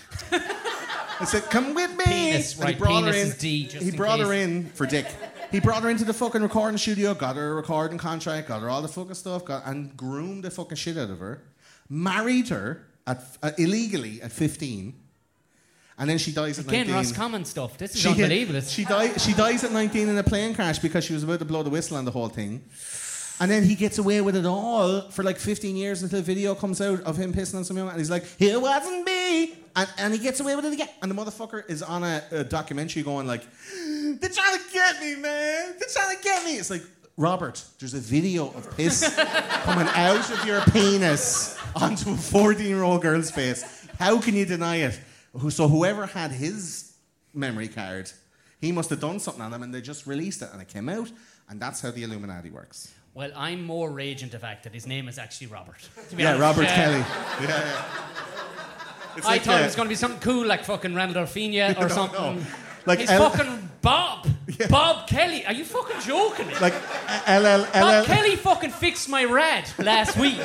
I said, come with me. Penis, And right, He brought penis her in. is D, just he in brought her case. in for dick. He brought her into the fucking recording studio, got her a recording contract, got her all the fucking stuff, got, and groomed the fucking shit out of her. Married her at, uh, illegally at fifteen. And then she dies at Again, nineteen. Ross Common stuff. This is She, unbelievable. she, die, she dies at nineteen in a plane crash because she was about to blow the whistle on the whole thing. And then he gets away with it all for like fifteen years until a video comes out of him pissing on some young, and he's like, it wasn't me. And, and he gets away with it again. And the motherfucker is on a, a documentary going like, they're trying to get me, man. They're trying to get me. It's like, Robert, there's a video of piss coming out of your penis onto a fourteen-year-old girl's face. How can you deny it? So whoever had his memory card, he must have done something on them and they just released it and it came out, and that's how the Illuminati works. Well, I'm more raging the fact that his name is actually Robert. To be Yeah, honest. Robert Uh, Kelly. Yeah, yeah. It's I like, thought uh, it was going to be something cool like fucking Randall Fina or No, something. no. Like He's L- fucking Bob. Bob Kelly. Are you fucking joking me? like L L Bob L L Kelly fucking fixed my rad last week.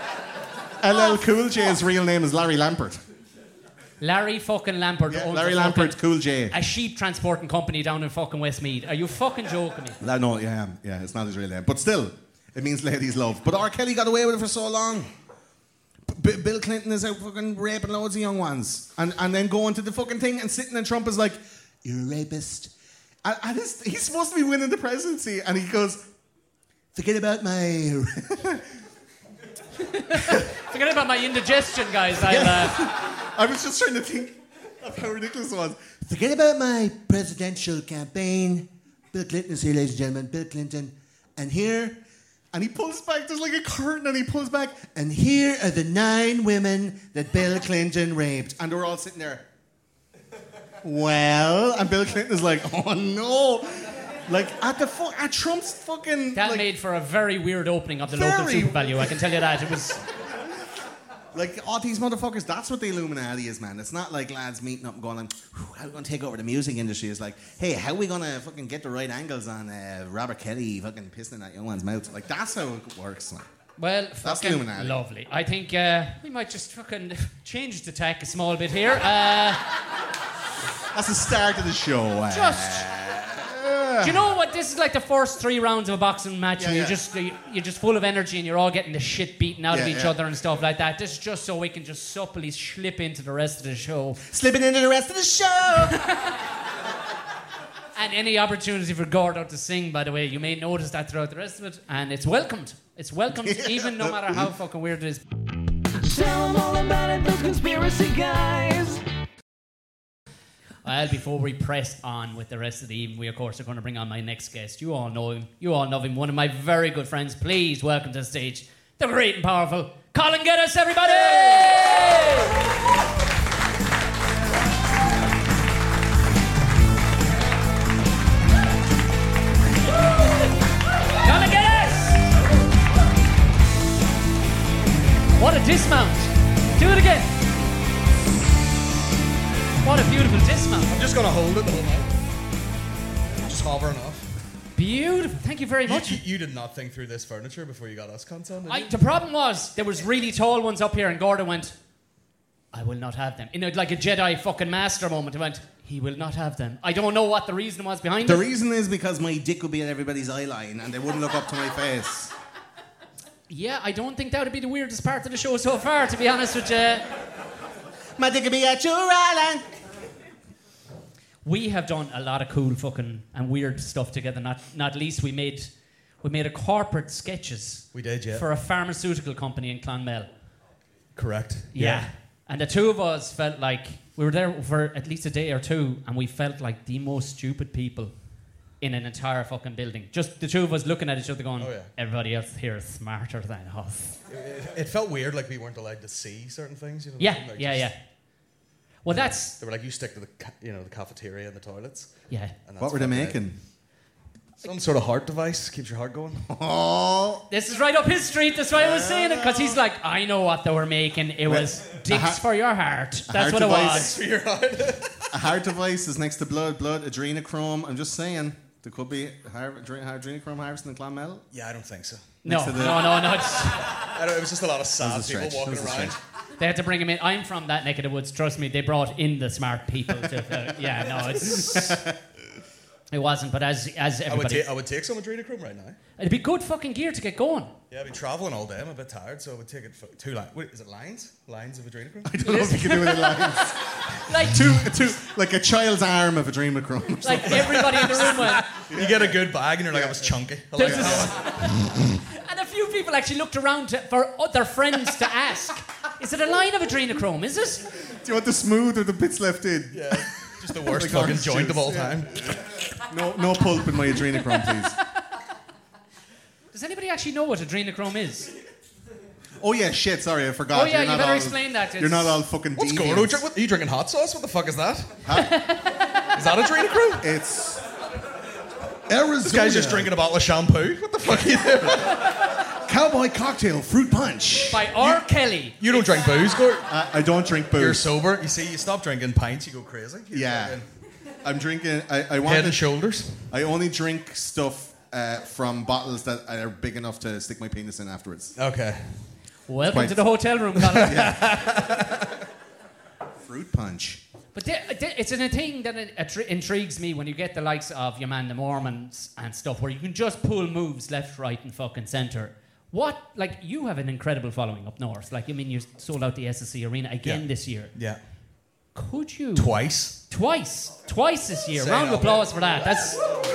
L L Cool J's real name is Larry Lampert. Larry fucking Lampert Yeah, owns Larry a Lampert, fucking- Cool J. a sheep transporting company down in fucking Westmead. Are you fucking joking me? La- No, yeah, yeah, it's not his real name, but still, it means ladies love. But R. Kelly got away with it for so long. B- Bill Clinton is out fucking raping loads of young ones, and and then going to the fucking thing and sitting, and Trump is like, "You're a rapist," and, and it's, he's supposed to be winning the presidency, and he goes, "Forget about my." Forget about my indigestion, guys. I'll, uh, I was just trying to think of how ridiculous it was. Forget about my presidential campaign. Bill Clinton is here, ladies and gentlemen. Bill Clinton. And here, and he pulls back, there's like a curtain, and he pulls back, and here are the nine women that Bill Clinton raped. And they're all sitting there. Well, and Bill Clinton is like, oh no. Like at the fu- at Trump's fucking. That like, made for a very weird opening of the Very- local Super Value. I can tell you that. It was. Like, all these motherfuckers, that's what the Illuminati is, man. It's not like lads meeting up and going, how are we going to take over the music industry? It's like, hey, how are we going to fucking get the right angles on uh, Robert Kelly fucking pissing in that young man's mouth? Like, that's how it works, man. Well, That's fucking Illuminati. lovely. I think uh, we might just fucking change the tack a small bit here. Uh, That's the start of the show. Uh, just. Do you know what? This is like the first three rounds of a boxing match, Yeah, and you're yeah. just you're just full of energy, and you're all getting the shit beaten out of Yeah, each yeah. other and stuff like that. This is just so we can just supplely slip into the rest of the show. Slipping into the rest of the show. And any opportunity for Gordo to sing, by the way, you may notice that throughout the rest of it, and it's welcomed. It's welcomed, even no matter how fucking weird it is. Tell them all about it, those conspiracy guys. Well, before we press on with the rest of the evening, we of course are going to bring on my next guest. You all know him. You all know him. One of my very good friends. Please welcome to the stage the great and powerful Colin Geddes, everybody! Colin Geddes! What a dismount! Do it again. What a beautiful dismount. I'm just going to hold it the whole night. Just hovering off. Beautiful. Thank you very You, much. you, you did not think through this furniture before you got us consent, did I, you? the problem was there was really tall ones up here, and Gordon went, I will not have them. In a, like a Jedi fucking master moment, he went, he will not have them. I don't know what the reason was behind The it. reason is because my dick would be at everybody's eye line and they wouldn't look up to my face. Yeah, I don't think that would be the weirdest part of the show so far, to be honest with you. My dick would be at your eye line. We have done a lot of cool fucking and weird stuff together. Not not least we made we made a corporate sketches. We did, yeah. For a pharmaceutical company in Clonmel. Correct. Yeah. And the two of us felt like we were there for at least a day or two, and we felt like the most stupid people in an entire fucking building. Just the two of us looking at each other going, Oh, yeah. everybody else here is smarter than us. It, it felt weird, like we weren't allowed to see certain things. You know what I Yeah, mean? Like yeah, just- yeah. Well, that's... They were like, you stick to the, ca- you know, the cafeteria and the toilets. Yeah. And that's What were they fucking making? it. Some sort of heart device keeps your heart going. Oh, This is right up his street. That's why I was saying it, because he's like, I know what they were making. It was dicks ha- for your heart. That's heart what it device. was. For your heart. a heart device is next to blood, blood, adrenochrome. I'm just saying, there could be har- adre- adrenochrome harvesting in Clonmel. Yeah, I don't think so. No, Next to the- no, no, no. It's, I don't, it was just a lot of sad was a people stretch. walking That was a around. stretch. they had to bring him in. I'm from that neck of the woods. Trust me, they brought in the smart people. To, uh, yeah, no, it's... It wasn't, but as as I would, everybody... ta- I would take some adrenochrome right now. It'd be good fucking gear to get going. Yeah, I've been travelling all day. I'm a bit tired, so I would take it for two lines. Wait, is it lines? Lines of adrenochrome? I don't know if you can do it in lines. Like, two, two, like a child's arm of adrenochrome. or like something. everybody in the room went... You get a good bag and you're like, I was chunky. I like This that. is- and a few people actually looked around to, for other friends to ask, is it a line of adrenochrome, is it? Do you want the smooth or the bits left in? Yeah, just the worst Like fucking orange joint juice, of all yeah. time. No, no pulp in my adrenochrome, please. Does anybody actually know what adrenochrome is? Oh yeah, shit. Sorry, I forgot. Oh, yeah, You're you not better all- explain that. You're It's- not all fucking. What's deviants. going on? What, are you drinking hot sauce? What the fuck is that? Is that adrenochrome? It's This Arizona. guy's just drinking a bottle of shampoo. What the fuck are you doing? Cowboy cocktail, fruit punch. By R. Kelly. You don't drink booze, Gort? I, I don't drink booze. You're sober. You see, you stop drinking pints, you go crazy. You Yeah. fucking I'm drinking. I, I Head want. and shoulders. I only drink stuff uh, from bottles that are big enough to stick my penis in afterwards. Okay. Welcome quite- to the hotel room, Colin. Fruit punch. But th- th- it's a thing that it, attri- intrigues me when you get the likes of your man, the Mormons and stuff, where you can just pull moves left, right, and fucking centre. What, like, you have an incredible following up north. Like, I mean, you sold out the S S C Arena again Yeah. this year. Yeah. Could you? Twice. Twice. Twice this year. Say Round of no. applause for that. That's.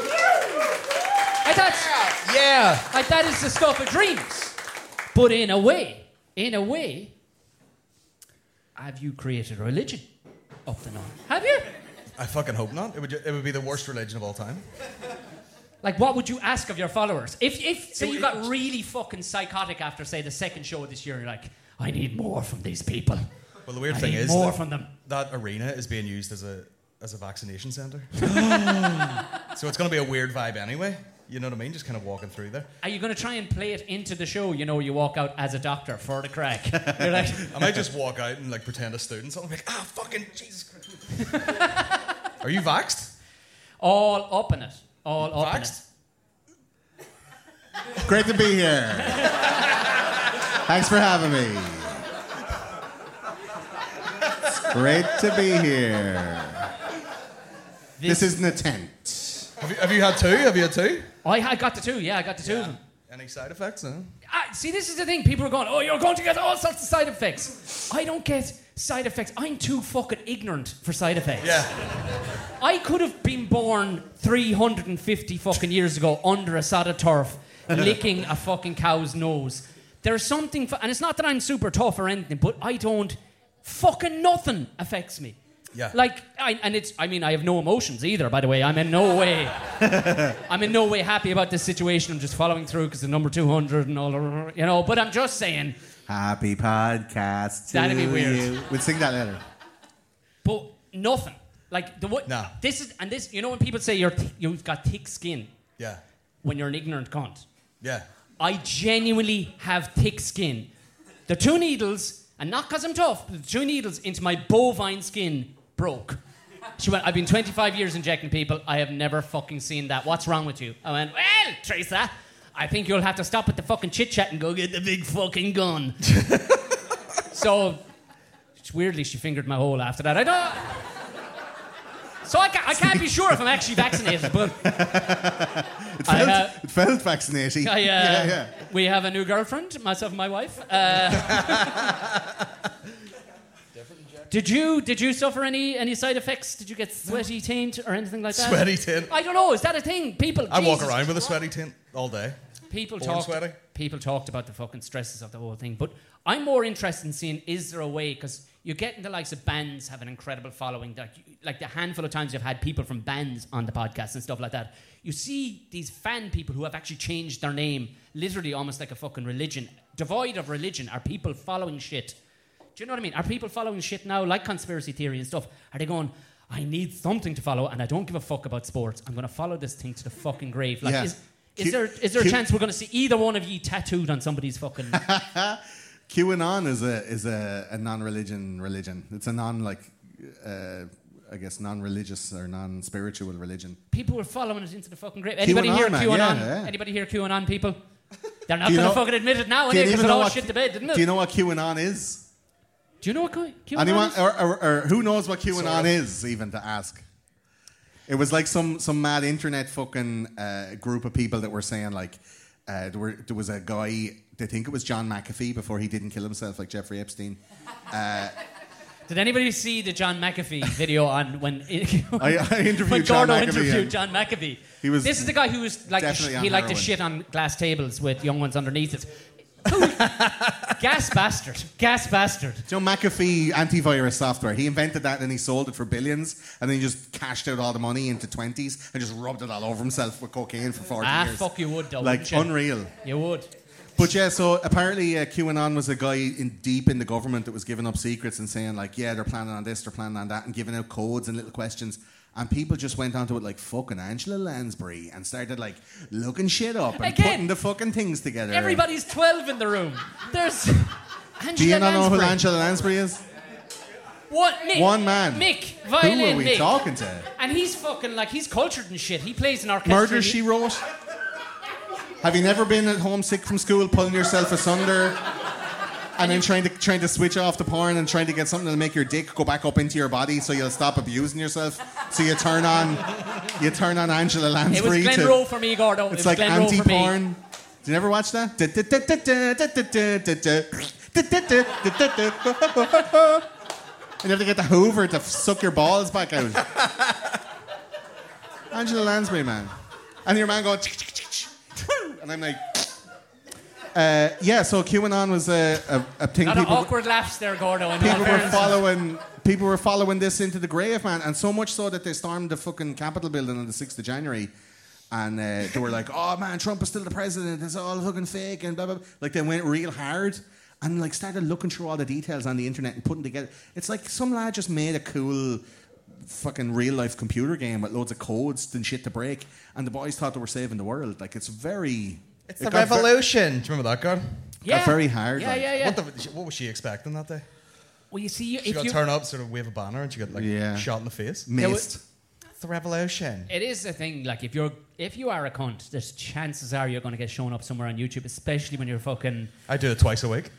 I thought, Yeah. I, that is the stuff of dreams. But in a way, in a way, have you created a religion up the north? Have you? I fucking hope not. It would, ju- it would be the worst religion of all time. Like, what would you ask of your followers? If, if say, It- you got really fucking psychotic after, say, the second show this year, you're like, I need more from these people. Well, the weird I thing need is more that, from them. that arena is being used as a as a vaccination centre. So it's going to be a weird vibe anyway. You know what I mean? Just kind of walking through there. Are you going to try and play it into the show? You know, you walk out as a doctor for the crack. You're like, I might just walk out and like pretend a student. I'm like, ah, fucking Jesus Christ. Are you vaxxed? all up in it. All up Vaxxed? in it. Great to be here. Thanks for having me. It's great to be here. This, this isn't a tent. Have you, have you had two? Have you had two? I, I got the two, yeah, I got the two of them. Any side effects? Huh? Ah, see, this is the thing. People are going, oh, you're going to get all sorts of side effects. I don't get side effects. I'm too fucking ignorant for side effects. Yeah. I could have been born three hundred fifty fucking years ago under a sod of turf, licking a fucking cow's nose. There's something, for, and it's not that I'm super tough or anything, but I don't, fucking nothing affects me. Yeah. Like, I, and it's, I mean, I have no emotions either, by the way. I'm in no way, I'm in no way happy about this situation. I'm just following through because the number two hundred and all, you know, but I'm just saying. Happy podcast to That'd be weird. you. We'll sing that later. But nothing. Like, the what? No. This is, and this, you know when people say you're th- you've got thick skin Yeah. when you're an ignorant cunt? Yeah. I genuinely have thick skin. The two needles, and not because I'm tough, but the two needles into my bovine skin broke. She went, I've been twenty-five years injecting people. I have never fucking seen that. What's wrong with you? I went, well, Teresa, I think you'll have to stop with the fucking chit-chat and go get the big fucking gun. So, weirdly, she fingered my hole after that. I don't... So I can't, I can't be sure if I'm actually vaccinated, but... It felt, I, uh, it felt vaccinating. I, uh, yeah, yeah. We have a new girlfriend, myself and my wife. Uh, did you did you suffer any any side effects? Did you get sweaty taint or anything like that? Sweaty tint. I don't know. Is that a thing? People. I walk Jesus around with a Christ. sweaty tint all day. People Born talked. sweaty. People talked about the fucking stresses of the whole thing, but I'm more interested in seeing is there a way because you get in the likes of bands have an incredible following. Like, like the handful of times you've had people from bands on the podcast and stuff like that. You see these fan people who have actually changed their name, literally almost like a fucking religion. Devoid of religion, are people following shit? Do you know what I mean? Are people following shit now, like conspiracy theory and stuff? Are they going, I need something to follow and I don't give a fuck about sports. I'm going to follow this thing to the fucking grave. Like, Yeah. is, is Q- there is there a Q- chance we're going to see either one of you tattooed on somebody's fucking... QAnon is a is a, a non-religion religion. It's a non like uh, I guess non-religious or non-spiritual religion. People were following it into the fucking grave. Anybody QAnon, here man, QAnon? yeah, yeah. Anybody here QAnon people? They're not Do you going to know- fucking admit it now, Do you anyway, because even it know all what- shit the bed, didn't it? Do you know what QAnon is? Do you know what Q- QAnon Anyone is? or, or, or who knows what QAnon Sort of. is? Even to ask. It was like some some mad internet fucking uh, group of people that were saying like uh, there, were, there was a guy. They think it was John McAfee before he didn't kill himself like Jeffrey Epstein. Did anybody see the John McAfee video on when I, I interviewed when John Gordo McAfee. interviewed and John McAfee? He was This is the guy who was like to sh- definitely on he liked to heroin. shit on glass tables with young ones underneath it. Who- Gas bastard, gas bastard. Joe McAfee antivirus software. He invented that and he sold it for billions, and then he just cashed out all the money into twenties and just rubbed it all over himself with cocaine for forty Ah, years. fuck you would though. Like wouldn't you? unreal. You would. But yeah, so apparently uh, QAnon was a guy in deep in the government that was giving up secrets and saying like, yeah, they're planning on this, they're planning on that, and giving out codes and little questions. And people just went onto it like fucking Angela Lansbury and started like looking shit up and Again, putting the fucking things together. Everybody's twelve in the room. There's Angela Do you not know who Lansbury. Angela Lansbury is? What? Mick. One man. Mick. Violin Who are we Mick. talking to? And he's fucking like, he's cultured and shit. He plays an orchestra. Murder, She Wrote. Have you never been at home sick from school, pulling yourself asunder, and then trying to trying to switch off the porn and trying to get something to make your dick go back up into your body so you'll stop abusing yourself? So you turn on, you turn on Angela It was Lansbury. Glen to, Rowe for me, Gordo. It it's was like Glen Rowe for me. anti-porn. Did you ever watch that? And you have to get the Hoover to suck your balls back out. Angela Lansbury, man. And your man going... And I'm like... Uh, yeah, so QAnon was a, a, a thing Not an people... awkward laughs there, Gordo. in all People were fairness. following. People were following this into the grave, man, and so much so that they stormed the fucking Capitol building on the sixth of January, and uh, they were like, "Oh man, Trump is still the president. It's all fucking fake," and blah blah. blah. Like they went real hard and like started looking through all the details on the internet and putting together. It's like some lad just made a cool fucking real life computer game with loads of codes and shit to break, and the boys thought they were saving the world. Like it's very. It's it the got ver- revolution. Do you remember that girl? Yeah. got very hard. Yeah, like. yeah, yeah. What, the, what was she expecting that day? Well, you see, She if got you to turn up, sort of wave a banner, and she got like Yeah. shot in the face. Missed. It's the revolution. it is a thing. Like if you're if you are a cunt, there's chances are you're going to get shown up somewhere on YouTube, especially when you're fucking. I do it twice a week.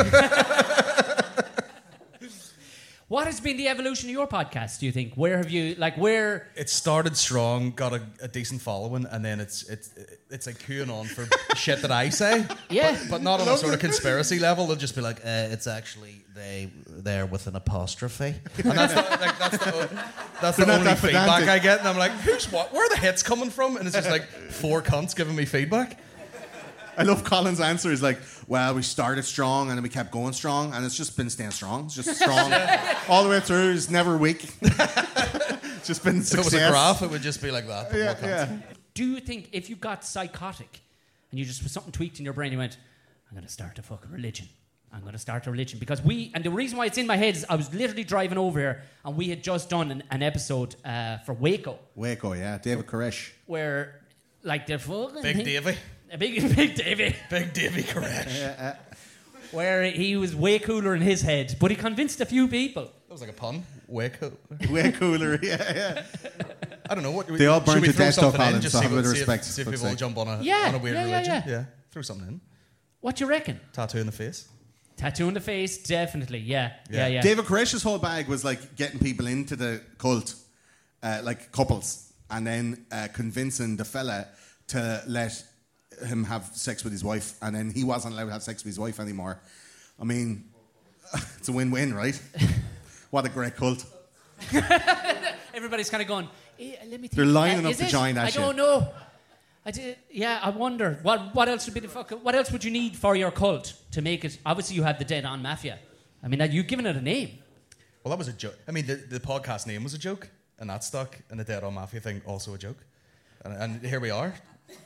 What has been the evolution of your podcast? Do you think? Where have you like where? It started strong, got a, a decent following, and then it's it's it's like queuing on for shit that I say. Yeah. but, but not on a sort of conspiracy level. They'll just be like, uh, "It's actually they there with an apostrophe," and that's the, like, that's the, that's the They're not only that feedback pedantic. I get. And I'm like, "Who's what? Where are the hits coming from?" And it's just like four cunts giving me feedback. I love Colin's answer. Is like, well, we started strong and then we kept going strong, and it's just been staying strong. It's just strong all the way through. It's never weak. It's just been If success. it was a graph, it would just be like that. but Yeah, more cunts. yeah. Do you think if you got psychotic and you just something tweaked in your brain, you went, "I'm going to start a fucking religion. I'm going to start a religion," because we and the reason why it's in my head is I was literally driving over here and we had just done an, an episode uh, for Waco Waco, yeah. David Koresh. where like the fucking Big thing- Davy, a big big Davy. Big Davy Koresh. Where he was way cooler in his head, but he convinced a few people. That was like a pun. Waco. Way cooler, yeah, yeah. I don't know what They all should burned we to throw death, something though, in, Colin, just so see, have a bit what- of see if, respect, see if for people will fuck's jump on a, Yeah, on a weird yeah, yeah, religion. yeah. Throw something in. What do you reckon? Tattoo in the face. Tattoo in the face, definitely. Yeah, yeah, yeah. Yeah. David Koresh's whole bag was like getting people into the cult, uh, like couples, and then uh, convincing the fella to let him have sex with his wife, and then he wasn't allowed to have sex with his wife anymore. I mean, it's a win-win, right? What a great cult. Everybody's kind of going, eh, let me think. They're lining uh, up is to it? join that I shit. don't know. I did, yeah, I wonder. What what else would be the fuck? What else would you need for your cult to make it? Obviously, you have the Dead On Mafia. I mean, you've given it a name. Well, that was a joke. I mean, the, the podcast name was a joke, and that stuck, and the Dead On Mafia thing also a joke. And, and here we are.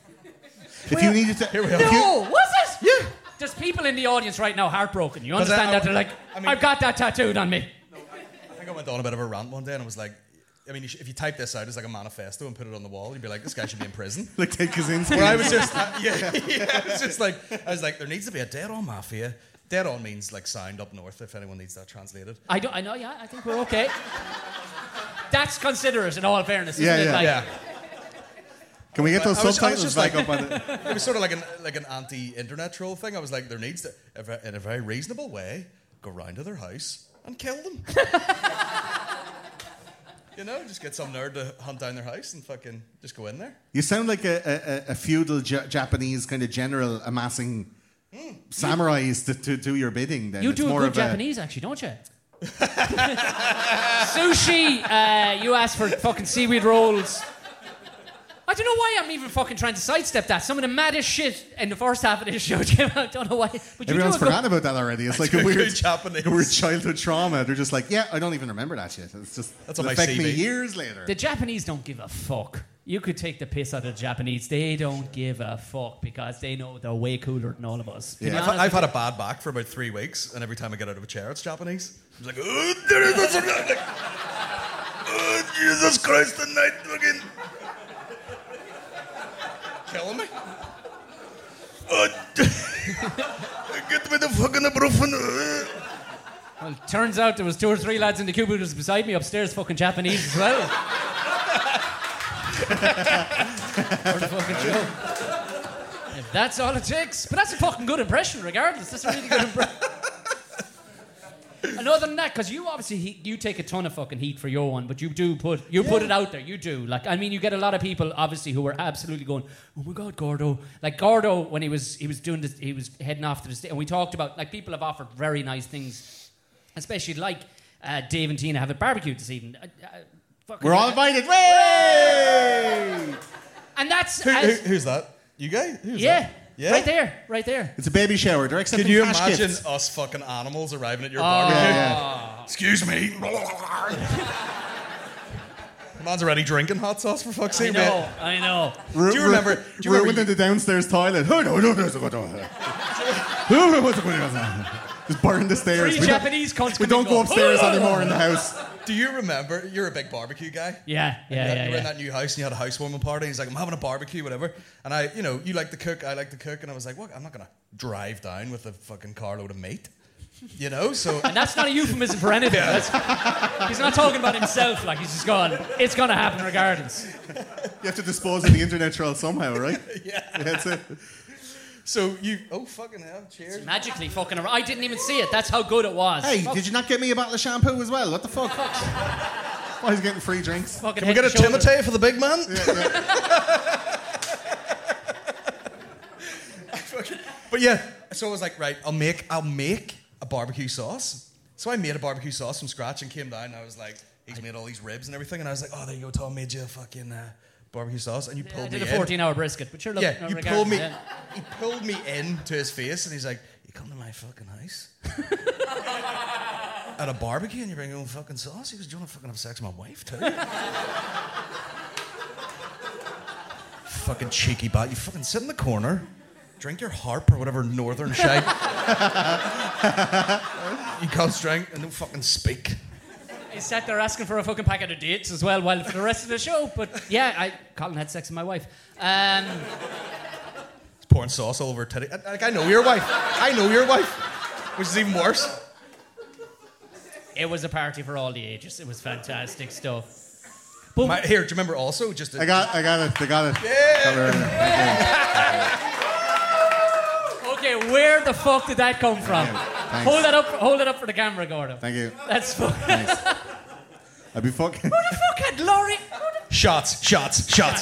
If you needed to, Here we are. if you- No, was it? Yeah. There's people in the audience right now heartbroken. You 'Cause understand I- that? They're like, I mean- I've got that tattooed on me. I think I went on a bit of a rant one day, and I was like, I mean, you sh- if you type this out as like a manifesto and put it on the wall, you'd be like, this guy should be in prison. like Ted Kaczynski. Where I was just, uh, yeah, yeah, I was just like, I was like, there needs to be a Dead On Mafia. Dead On means like sound up north, if anyone needs that translated. I don't. I know. Yeah, I think we're okay. That's considerate, in all fairness, isn't Yeah, it? yeah. Like, Yeah. Can we get those I was- I was subtitles just back like- up on it? It was sort of like an like an anti-internet troll thing. I was like, there needs to, a ve- in a very reasonable way, go round to their house and kill them. You know, just get some nerd to hunt down their house and fucking just go in there. You sound like a, a, a feudal J- Japanese kind of general amassing samurais to, to do your bidding. Then You It's do a more good of Japanese, actually, don't you? Sushi. Uh, you asked for fucking seaweed rolls. I don't know why I'm even fucking trying to sidestep that. Some of the maddest shit in the first half of this show came out. I don't know why. But you Everyone's do a good- forgotten about that already. It's like a good weird, Japanese. like a weird childhood trauma. They're just like, yeah, I don't even remember that shit. It's just That's on it'll my affect C V. me years later. The Japanese don't give a fuck. You could take the piss out of the Japanese. They don't give a fuck because they know they're way cooler than all of us. To be Yeah. I've, honest I've with had a bad back for about three weeks, and every time I get out of a chair, it's Japanese. I'm just like, oh, there is this, like, oh, Jesus Christ, the night fucking killing me. Oh, get me the fucking ibuprofen. Well, turns out there was two or three lads in the cubicles beside me upstairs fucking Japanese as well. What a fucking joke. If that's all it takes. But that's a fucking good impression regardless. That's a really good impression. And other than that, because you obviously he, you take a ton of fucking heat for your one, but you do put you put it out there. You do. Like, I mean, you get a lot of people obviously who are absolutely going, oh my god, Gordo. Like Gordo, when he was he was doing this, he was heading off to the state, and we talked about like people have offered very nice things, especially like uh, Dave and Tina have a barbecue this evening. Uh, uh, fucking- We're all invited. Way! and that's Who, who, as, who's that? You guy? Who's yeah, that? Yeah? right there, right there. It's a baby shower. They're accepting Can you cash imagine gifts. us fucking animals arriving at your Oh. barbecue? Yeah, Excuse me. The man's already drinking hot sauce for fuck's I sake, know, mate. I know. Ru- Do you ru- remember- do you ruined remember in the downstairs toilet. Oh, no, no, no, no, no, no. Just burn the stairs. Three We don't- Japanese cunts We come don't in go and upstairs "Oh!" anymore in the house. Do you remember? You're a big barbecue guy. Yeah, yeah, you, yeah. you were yeah. in that new house and you had a housewarming party. He's like, I'm having a barbecue, whatever. And I, you know, you like to cook, I like to cook. And I was like, what? I'm not going to drive down with a fucking carload of meat. You know, so... And that's not a euphemism for anything. Yeah. That's, he's not talking about himself, like he's just gone, it's going to happen regardless. You have to dispose of the internet troll somehow, right? Yeah. That's it. So you... Oh, fucking hell. Cheers. Magically fucking around. I didn't even see it. That's how good it was. Hey, Fuck. did you not get me a bottle of shampoo as well? What the fuck? Why is he getting free drinks? Fucking Can we head get a and shoulders. Timotei for the big man? But yeah, so I was like, right, I'll make, I'll make a barbecue sauce. So I made a barbecue sauce from scratch and came down and I was like, he's made all these ribs and everything. And I was like, oh, there you go, Tom made you a fucking uh, barbecue sauce. And you I pulled did me a in. fourteen hour brisket, but sure, look, Yeah, no you regard, pulled me, yeah. he pulled me in to his face and he's like, you come to my fucking house? At a barbecue and you bring your own fucking sauce? He goes, do you want to fucking have sex with my wife too? Fucking cheeky bat. You fucking sit in the corner, drink your harp or whatever northern shite. You can't drink and don't fucking speak. He sat there asking for a fucking packet of dates as well while for the rest of the show. But yeah, I Colin had sex with my wife. Um, He's pouring sauce all over her titty. I- Like, I know your wife. I know your wife. Which is even worse. it was a party for all the ages. It was fantastic stuff. But My, here, do you remember also? Just a, I got, I got it. I got it. okay, where the fuck did that come from? Thanks. Hold that up. Hold it up for the camera, Gordon. Thank you. That's fucking. Thanks. I'd be fucking. Who the fuck had Laurie? shots, shots, shots.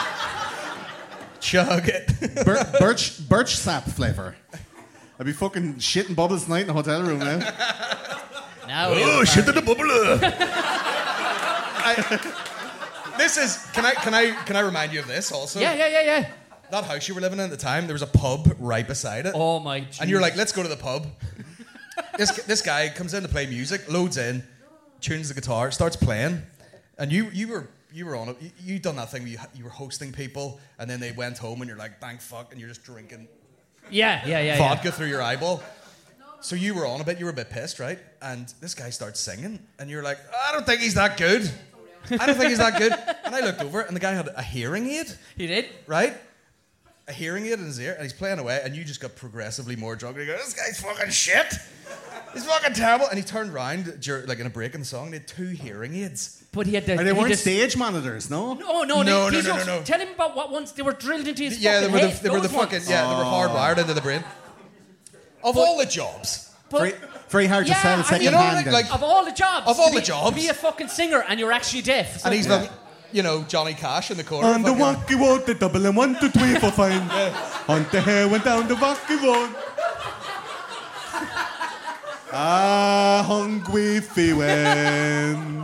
Chug it. Bir- birch, birch sap flavour. I'd be fucking shitting bubbles tonight in the hotel room now. Now Oh, it's shit in the bubble. I, this is. Can I? Can I? Can I remind you of this also? yeah, yeah, yeah, yeah. That house you were living in at the time, there was a pub right beside it. Oh my. And you're like, let's go to the pub. this this guy comes in to play music, loads in, tunes the guitar, starts playing, and you you were you were on it. You, you done that thing where you you were hosting people, and then they went home, and you're like, thank fuck, and you're just drinking Yeah, yeah, yeah. vodka through your eyeball. So you were on a bit, you were a bit pissed, right? And this guy starts singing, and you're like, I don't think he's that good. I don't think he's that good. And I looked over, and the guy had a hearing aid, Yeah. He did. right? A hearing aid in his ear, and he's playing away, and you just got progressively more drunk. And you go, this guy's fucking shit. He's fucking terrible. And he turned around, dur- like in a break in the song, and he had two hearing aids. But he had the. And they he weren't just- stage monitors, no? No, no, No, they, no, these no, ones- no, no. Tell him about what ones they were drilled into his Yeah, they fucking were the, head. they were the those fucking, ones. yeah, they were hardwired into the brain. Of all the jobs. But, Very, very hard to Yeah, sell and second you know, hand. like- then. like- of all the jobs, Of all to the be, jobs. to be a fucking singer and you're actually deaf. And he's Yeah. the, you know, Johnny Cash in the corner. On the fucking- walkie road, the double and one, two, three, four, five. On the hair went down the walkie road. Ah, hungry fi wen.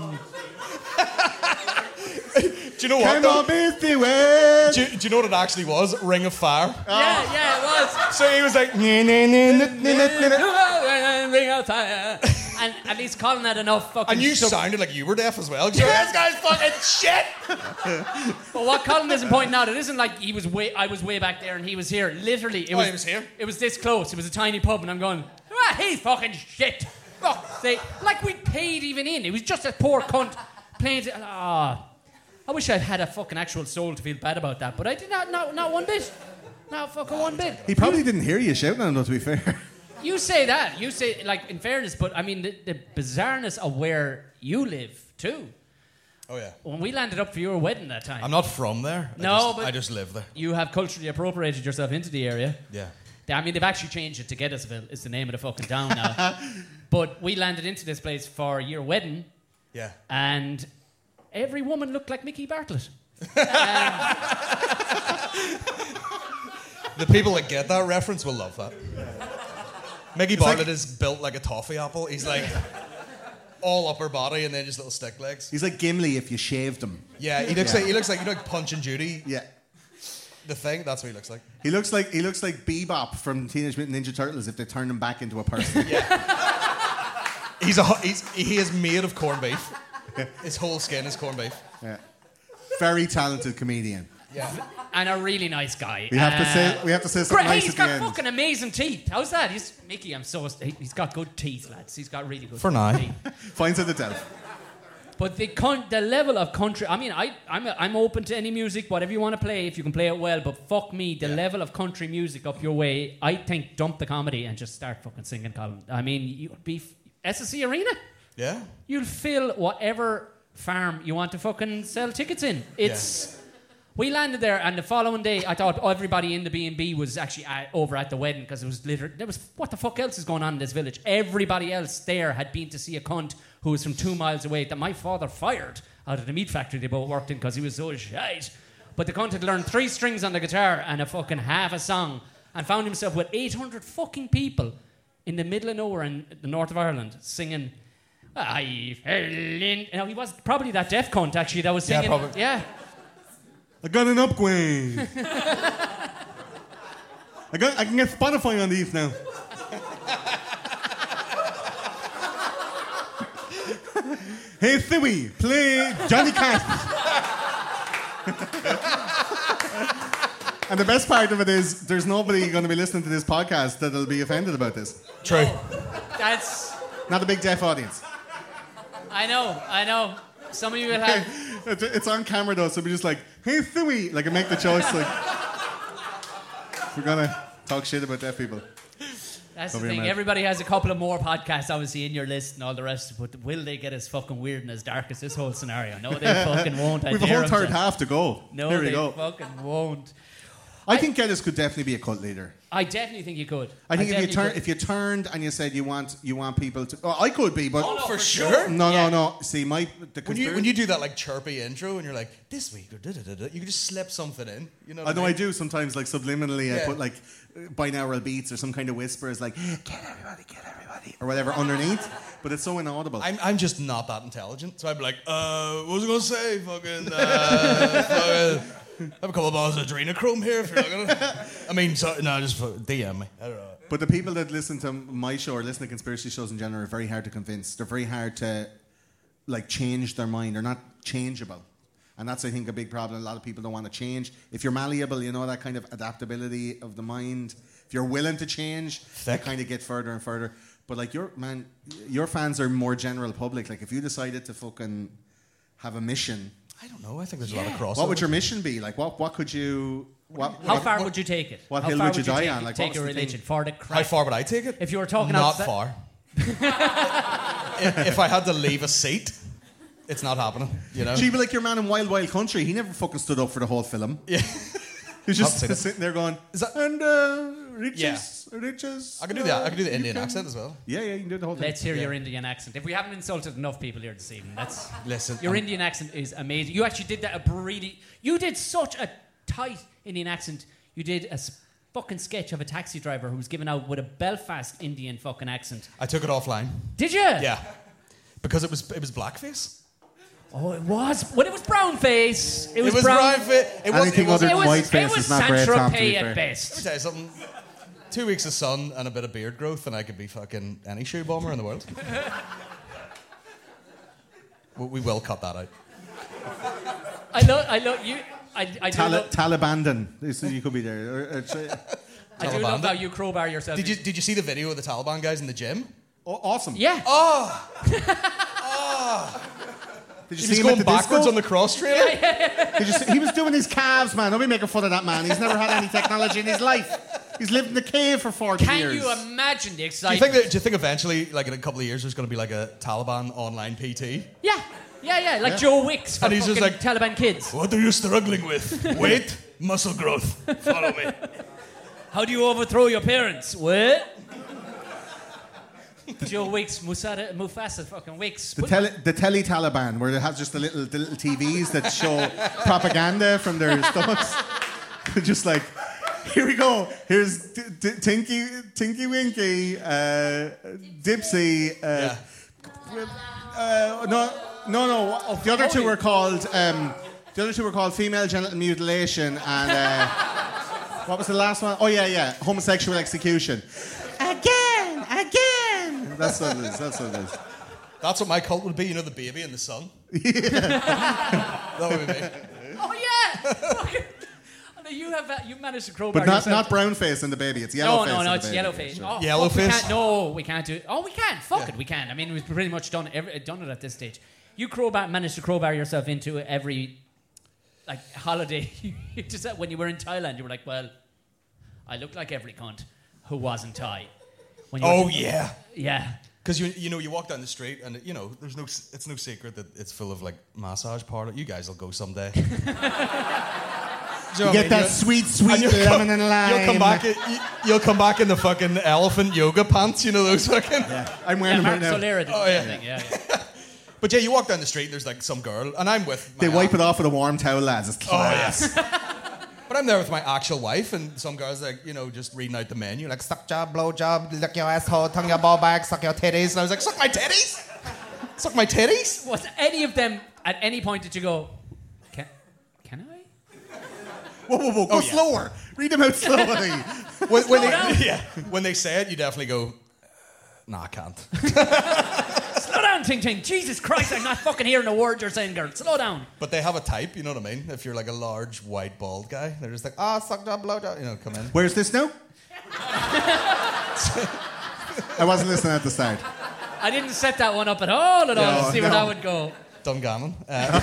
Do you know what? Come though? on, be fi wen. Do, you- do you know what it actually was? Ring of Fire. Yeah, yeah, it was. So he was like, "Nah, nah, nah, nah, nah, nah, nah." Ring of fire. And at least Colin had enough fucking. And you sub- sounded like you were deaf as well. 'Cause you're like, this guy's fucking shit. But what Colin isn't pointing out, it isn't like he was way. I was way back there and he was here. Literally, it Oh, was. he was here? It was this close. It was a tiny pub, and I'm going. Ah, he's fucking shit. Fuck sake. Like we paid even in. It was just a poor cunt playing. Ah. I wish I'd had a fucking actual soul to feel bad about that, but I did not. Not, not one bit. Not fucking one bit. He probably didn't hear you shouting at him, though, to be fair. You say that. You say, like, in fairness, but I mean, the, the bizarreness of where you live, too. Oh yeah. When we landed up for your wedding that time, I'm not from there. I No, just, but- I just live there. you have culturally appropriated yourself into the area. Yeah. I mean, they've actually changed it to Gettysville, is the name of the fucking town now. But we landed into this place for your wedding, Yeah. and every woman looked like Mickey Bartlett. The people that get that reference will love that. Mickey Bartlett is built like a toffee apple. He's like all upper body and then just little stick legs. He's like Gimli if you shaved him. Yeah, he looks Yeah. like he looks like you know like Punch and Judy. Yeah. The thing, that's what he looks like. He looks like he looks like Bebop from Teenage Mutant Ninja Turtles if they turned him back into a person. He's a hu- he's he is made of corned beef. His whole skin is corned beef. Yeah. Very talented comedian. Yeah. And a really nice guy. We have to Uh, say we have to say something Great, hey, nice he's at got the end. fucking amazing teeth. How's that? He's Mickey. I'm so he- he's got good teeth, lads. He's got really good. For teeth. now. Teeth. Finds it the delf. But the con- the level of country, I mean, I, I'm, a, I'm open to any music, whatever you want to play, if you can play it well, but fuck me, the yeah. level of country music up your way, I think dump the comedy and just start fucking singing, Colin. I mean, you'd be... F- S S C Arena? Yeah. You'll fill whatever farm you want to fucking sell tickets in. It's... Yeah. We landed there, and the following day, I thought everybody in the B and B was actually at, over at the wedding, because it was literally... There was... What the fuck else is going on in this village? Everybody else there had been to see a cunt who was from two miles away that my father fired out of the meat factory they both worked in because he was so shite. But the cunt had learned three strings on the guitar and a fucking half a song and found himself with eight hundred fucking people in the middle of nowhere in the north of Ireland singing... I fell in... Now, he was probably that deaf cunt, actually, that was singing... Yeah, probably. Yeah. I got an upgrade. I got. I can get Spotify on these now. Hey Siri, play Johnny Cash. And the best part of it is, there's nobody going to be listening to this podcast that'll be offended about this. True. That's... Not a big deaf audience. I know, I know. Some of you will have... It's, it's on camera though, so we're just like, hey Siri, like, and make the choice, like, we're gonna talk shit about deaf people. That's the thing. Everybody has a couple of more podcasts, obviously, in your list and all the rest. But will they get as fucking weird and as dark as this whole scenario? No, they fucking won't. I We've a dare whole third them to. half to go. No, Here we they go. fucking won't. I, I think Geddes could definitely be a cult leader. I definitely think you could. I think I if you turn, could. if you turned and you said you want, you want people to. Oh, I could be, but Oh, no, For for sure. sure. no, Yeah. no, no. See, my the When you conspiracy- when you do that like chirpy intro and you're like this week or da da da da, you can just slip something in. You know. What I know I, I mean? do sometimes, like subliminally, I Yeah. put like uh, binaural beats or some kind of whispers, like "Get everybody, get everybody," or whatever underneath. But it's so inaudible. I'm I'm just not that intelligent, so I'd be like, uh, what was I gonna say? Fucking. Uh, fucking I have a couple of bottles of adrenochrome here if you're not gonna. I mean, so, no, just D M me. I don't know. But the people that listen to my show or listen to conspiracy shows in general are very hard to convince. They're very hard to, like, change their mind. They're not changeable. And that's, I think, a big problem. A lot of people don't want to change. If you're malleable, you know, that kind of adaptability of the mind. If you're willing to change, Thick. you kind of get further and further. But, like, your man, your fans are more general public. Like, if you decided to fucking have a mission... I don't know. I think there's a lot of crossover. What would your mission be? Like, what, what could you... What, How what, far what, would you take it? what How hill far would you die take on? it- Like, take what's your the thing? religion for the How Christ? far would I take it? If you were talking not outside- far. if, if I had to leave a seat, it's not happening. You know. She'd be like your man in Wild Wild Country. He never fucking stood up for the whole film. Yeah. He was just I've seen it. sitting there going, Is that- and uh, riches, riches. I can do that. I can do the uh, Indian you can-" accent as well. Yeah, yeah, you can do the whole thing. Let's hear yeah. your Indian accent. If we haven't insulted enough people here this evening, that's Listen, your I'm- Indian accent is amazing. You actually did that a really. You did such a tight Indian accent. You did a s- fucking sketch of a taxi driver who was given out with a Belfast Indian fucking accent. I took it offline. Did you? Yeah. Because it was it was blackface. Oh, it was. Well, it was brown face. It was, It was brown. brown face. It was, Anything it was, other It than was, whiteface it was is not great, Tom, to be Saint-Tropez fair. at Let me best. tell you something. Two weeks of sun and a bit of beard growth, and I could be fucking any shoe bomber in the world. we, we will cut that out. I love. I love you. I, I do Tali- love. Talibandan. This is- You could be there. Or- or- it's, uh, I do love how you crowbar yourself. Did you did you see the video of the Taliban guys in the gym? oh, awesome. Yeah. Oh, Did you he was see him at going the backwards disco? on the cross trainer. Did you see, he was doing his calves, man. Don't be making fun of that man. He's never had any technology in his life. He's lived in the cave for forty Can years. you imagine the Do you excitement? think that? Do you think eventually, like in a couple of years, there's going to be like a Taliban online P T? Yeah. Yeah, yeah. Like Joe Wicks for And he's just fucking like- Taliban kids. What are you struggling with? Weight, muscle growth. Follow me. How do you overthrow your parents? What? Joe Wicks, Musada, Mufasa, fucking Wicks. The, tele, the telly Taliban, where it has just the little, the little T Vs that show propaganda from their stomachs. Just like, here we go. Here's D- D- Tinky, Tinky Winky, uh, Dipsy. Uh, uh, no, no, no. The other two were called. Um, the other two were called female genital mutilation and. Uh, what was the last one? Oh yeah, yeah, homosexual execution. Again, again. That's what it is. That's what it is. That's what my cult would be. You know, the baby in the sun. That would be me. Oh yeah. Fucking- I know you have uh, you managed to crowbar But not, yourself. not brown face in the baby. It's yellow No, face. no, in no, the it's baby. yellow face. Sure. Oh, Yellow fuck, we face? can't, no, we can't do it. Oh, we can. Fuck it, we can. I mean, we've pretty much done every, done it at this stage. you crowbar managed to crowbar yourself into every like holiday. You just when you were in Thailand, you were like, well, I look like every cunt who wasn't Thai. When you Oh were, yeah. yeah. Because you you know you walk down the street and you know there's no it's no secret that it's full of like massage parlor. You guys will go someday. Do you know You what I get mean? that You'll- sweet, sweet you'll lemon come- and lime. You'll come back. You, you'll come back in the fucking elephant yoga pants. You know those fucking. Yeah, I'm Yeah, wearing them Mark right now. Solera did Oh, the yeah. same thing. Yeah, yeah. But yeah, you walk down the street and there's like some girl, and I'm with. They my wipe it off with a warm towel, lads. It's Oh class. yes. But I'm there with my actual wife, and some girls like you know just reading out the menu, like suck job, blow job, lick your asshole, tongue your ball bag, suck your titties, and I was like, suck my titties, suck my titties. Was any of them at any point did you go? Can, can I? Whoa, whoa, whoa! Go Oh, yeah. slower. Read them out slowly. When, when they, down. yeah, when they say it, you definitely go, no, I can't. Slow down, Ting Ting. Jesus Christ, I'm not fucking hearing a word you're saying, girl. Slow down. But they have a type, you know what I mean? If you're like a large, white, bald guy, they're just like, ah, oh, suck job, blow job, you know, come in. Where's this now? I wasn't listening at the start. I didn't set that one up at all at all No, to see where no. that would go. Dungannon. Uh,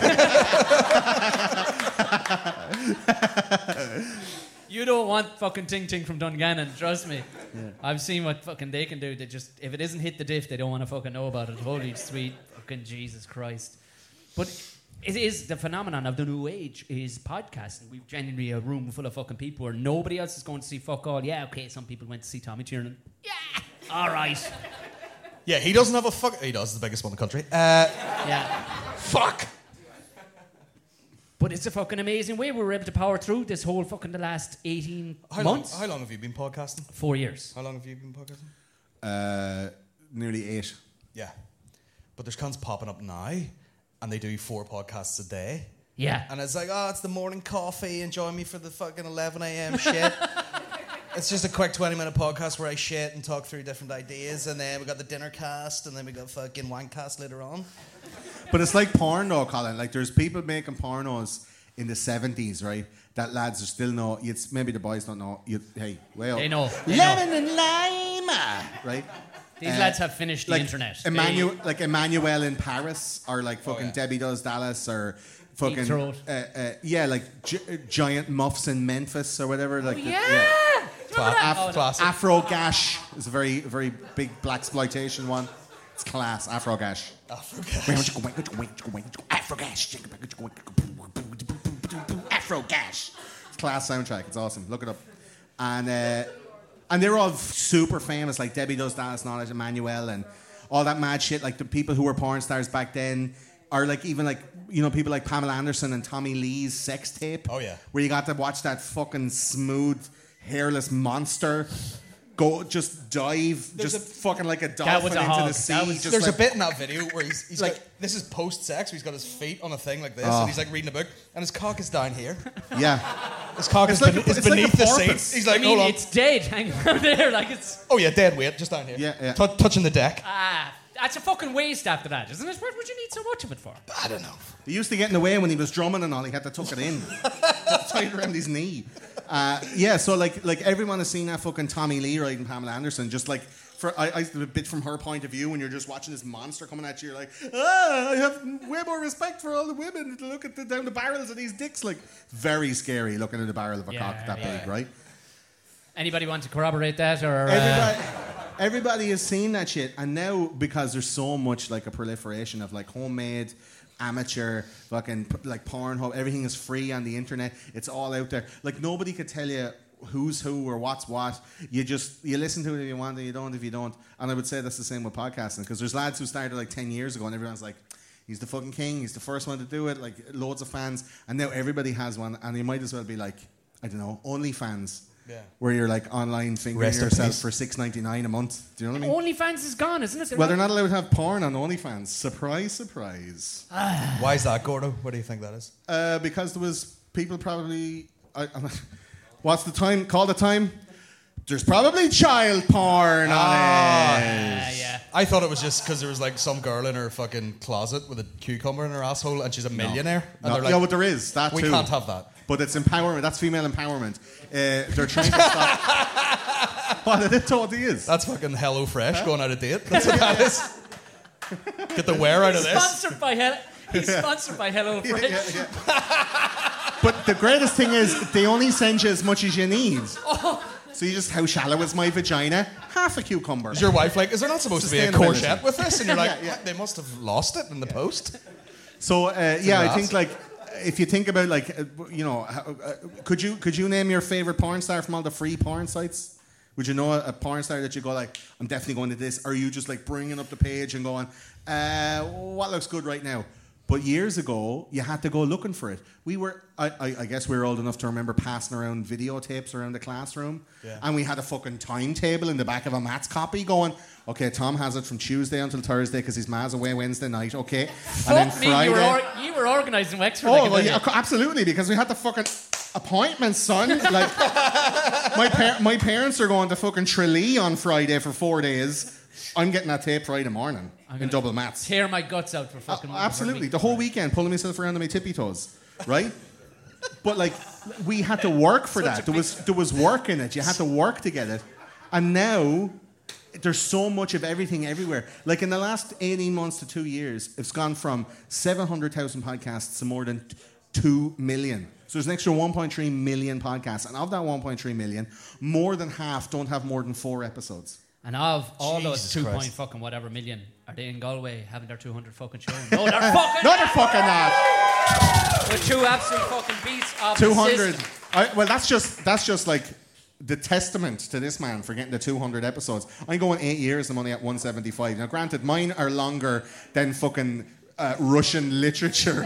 You don't want fucking Ting Ting from Dungannon, trust me. I've seen what fucking they can do. They just, if it isn't hit the diff, they don't want to fucking know about it. Holy sweet fucking Jesus Christ. But it is the phenomenon of the new age is podcasting. We've genuinely a room full of fucking people where nobody else is going to see fuck all. Yeah, okay, some people went to see Tommy Tiernan. Yeah, all right. yeah, he doesn't have a fuck. He does, the biggest one in the country. Uh, Yeah. fuck. But it's a fucking amazing way we were able to power through this whole fucking the last eighteen How long, months. how long have you been podcasting? Four years. How long have you been podcasting? Uh, nearly eight. Yeah. But there's cunts popping up now, and they do four podcasts a day. Yeah. And it's like, oh, it's the morning coffee, and join me for the fucking eleven a.m. shit. It's just a quick twenty minute podcast where I shit and talk through different ideas, and then we got the dinner cast, and then we got fucking wankcast later on. But it's like porn, though, Colin. Like, there's people making pornos in the seventies, right? That lads are still know. It's, maybe the boys don't know. You, hey, well, They know. They lemon know. and lime, right? These Uh, lads have finished the like internet. Emmanuel, like Emmanuel in Paris, or like fucking yeah. Debbie Does Dallas, or fucking Throat. uh, uh, yeah, like gi- uh, giant muffs in Memphis or whatever. Like, the- yeah. Cla- Af- Oh, classic. Afro Gash is a very, very big black exploitation one. It's class. Afro Gash. Afro Gash. Afro Gash. It's class soundtrack. It's awesome. Look it up. And uh, and they're all super famous, like Debbie Does Dallas and all that, Emmanuel and all that mad shit. Like the people who were porn stars back then, or like even like you know people like Pamela Anderson and Tommy Lee's sex tape. Oh, yeah. Where you got to watch that fucking smooth, hairless monster go just dive, There's just a- fucking like a That dolphin was a into hog. the sea. That was- just There's like, a bit in that video where he's, he's Like- like, this is post-sex, where he's got his feet on a thing like this, Oh. and he's like reading a book, and his cock is down here. yeah. His cock It's is, like ben- a- is it's like beneath a the porpoise. seat. He's I like, mean, hold on. it's dead hanging out there. Like it's Oh yeah, dead weight, just down here. Yeah, yeah. Tou- touching the deck. ah, that's a fucking waste after that, isn't it? What would you need so much of it for? I don't know. He used to get in the way when he was drumming and all. He had to tuck it in, tie it around his knee. Uh, yeah, so like like everyone has seen that fucking Tommy Lee riding Pamela Anderson. Just like for I, I a bit from her point of view, when you're just watching this monster coming at you, you're like, ah, I have way more respect for all the women to look at the, down the barrels of these dicks. Like very scary looking at the barrel of a Yeah, cock that yeah. big, right? Anybody want to corroborate that or? Uh, Everybody, everybody has seen that shit, and now because there's so much like a proliferation of like homemade, amateur, fucking p- like Pornhub, everything is free on the internet. It's all out there. Like nobody could tell you who's who or what's what. You just you listen to it if you want, and you don't if you don't. And I would say that's the same with podcasting because there's lads who started like ten years ago, and everyone's like, he's the fucking king. He's the first one to do it. Like loads of fans, and now everybody has one, and you might as well be like, I don't know, OnlyFans. Yeah. Where you're like online fingering Rest in yourself peace. for six ninety nine a month. Do you know what I mean? OnlyFans is gone, isn't it? They're Well, they're not allowed to have porn on OnlyFans. Surprise, surprise. Why is that, Gordo? What do you think that is? Uh, because there was people probably. I, I, what's the time? Call the time. There's probably child porn on Ah. it. Yeah, yeah. I thought it was just because there was like some girl in her fucking closet with a cucumber in her asshole, and she's a millionaire. And No, they're like, yeah, but there is that we too. can't have that. But it's empowerment. That's female empowerment. Uh, they're trying to stop. What it totally is. That's fucking Hello Fresh going out of date. That's what that is. Get the wear out of this. Sponsored by Hel- He's sponsored by Hello Fresh. Yeah, yeah. But the greatest thing is they only send you as much as you need. Oh. So you just, how shallow is my vagina? Half a cucumber. Is your wife like, is there not supposed to be a Sustainability. courgette with this? And you're like, Yeah, yeah. "What? They must have lost it in the post. So uh, yeah, I lot. think like if you think about like uh, you know, how, uh, could you could you name your favorite porn star from all the free porn sites? Would you know a, a porn star that you go like, I'm definitely going to this? Or are you just like bringing up the page and going, uh, what looks good right now? But years ago, you had to go looking for it. We were, I, I, I guess we were old enough to remember passing around videotapes around the classroom. Yeah. And we had a fucking timetable in the back of a maths copy going, okay, Tom has it from Tuesday until Thursday because his ma's away Wednesday night, okay. Fuck and then me, Friday. you were, or- you were organising Wexford. Oh, like a well, idiot. yeah, absolutely, because we had the fucking appointments, son. Like, my, par- my parents are going to fucking Tralee on Friday for four days. I'm getting that tape Friday morning in double maths. Tear my guts out for fucking. Uh, absolutely. The whole weekend, pulling myself around on my tippy toes, right? But like, we had to work for that. There was there was work in it. You had to work to get it. And now, there's so much of everything everywhere. Like in the last eighteen months to two years, it's gone from seven hundred thousand podcasts to more than two million. So there's an extra one point three million podcasts. And of that one point three million, more than half don't have more than four episodes. And of all Jesus those two Christ. point fucking whatever million, are they in Galway having their two hundred fucking show? No, they're fucking. No, they're fucking not. With two absolute fucking beats of two the hundred. system. I, well, that's just that's just like the testament to this man for getting the two hundred episodes. I'm going eight years. I'm only at one seventy-five. Now, granted, mine are longer than fucking uh, Russian literature.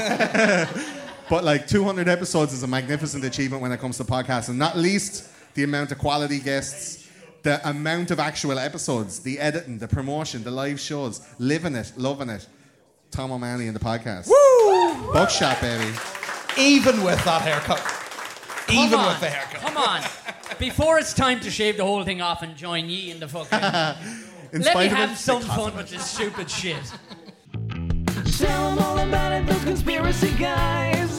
But like two hundred episodes is a magnificent achievement when it comes to podcasts, and not least the amount of quality guests. The amount of actual episodes, the editing, the promotion, the live shows, living it, loving it. Tom O'Malley in the podcast. Woo! Buckshot, baby. Even with that haircut. Even Come on, with the haircut. Come on. Before it's time to shave the whole thing off and join ye in the fucking. In Let me spite of have it, some fun with this stupid shit. Tell 'em all about it, those conspiracy guys.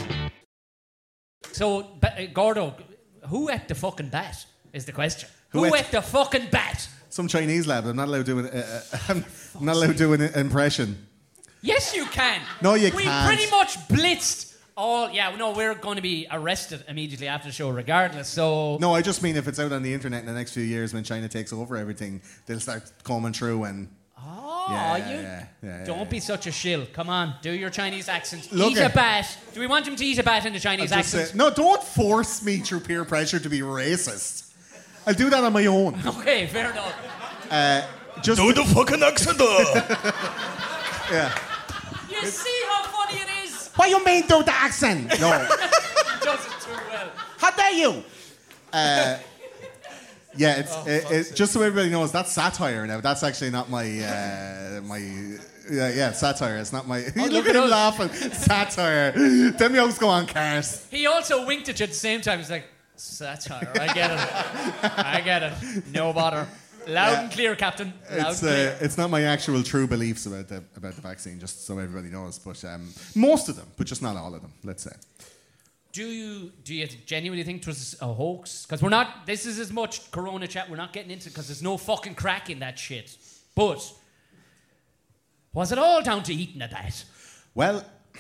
So, ba- uh, Gordo, who ate the fucking bat? Is the question. Who Who, ate- ate the fucking bat? some Chinese lab. I'm not allowed to do an, uh, uh, I'm not allowed to do an impression. Yes, you can. No, you we can't. pretty much blitzed all. Yeah, no, we're going to be arrested immediately after the show, regardless. So No, I just mean if it's out on the internet in the next few years when China takes over everything, they'll start combing through and. Oh, Yeah, you yeah, yeah, yeah, don't yeah. be such a shill. Come on, do your Chinese accent. Look eat at- a bat. Do we want him to eat a bat in the Chinese I'll just accent? say- no, don't force me through peer pressure to be racist. I'll do that on my own. Okay, fair enough. Just Do the fucking accent. yeah. You see how funny it is? What you mean do the accent? No. He does it too well. How dare you? Uh, yeah, it's it, it, just so everybody knows that's satire now. That's actually not my uh, my yeah, yeah satire. It's not my. Oh, look, look at at him us. laughing. Satire. Them jokes go on cars. He also winked at you at the same time. He's like, satire. I get it. I get it. No bother. Loud Yeah. and clear, Captain. Loud It's and uh, clear. it's not my actual true beliefs about the about the vaccine. Just so everybody knows, but um, most of them, but just not all of them. Let's say. Do you do you genuinely think it was a hoax? Because we're not. This is as much Corona chat. We're not getting into because there's no fucking crack in that shit. But was it all down to eating a bat? Well.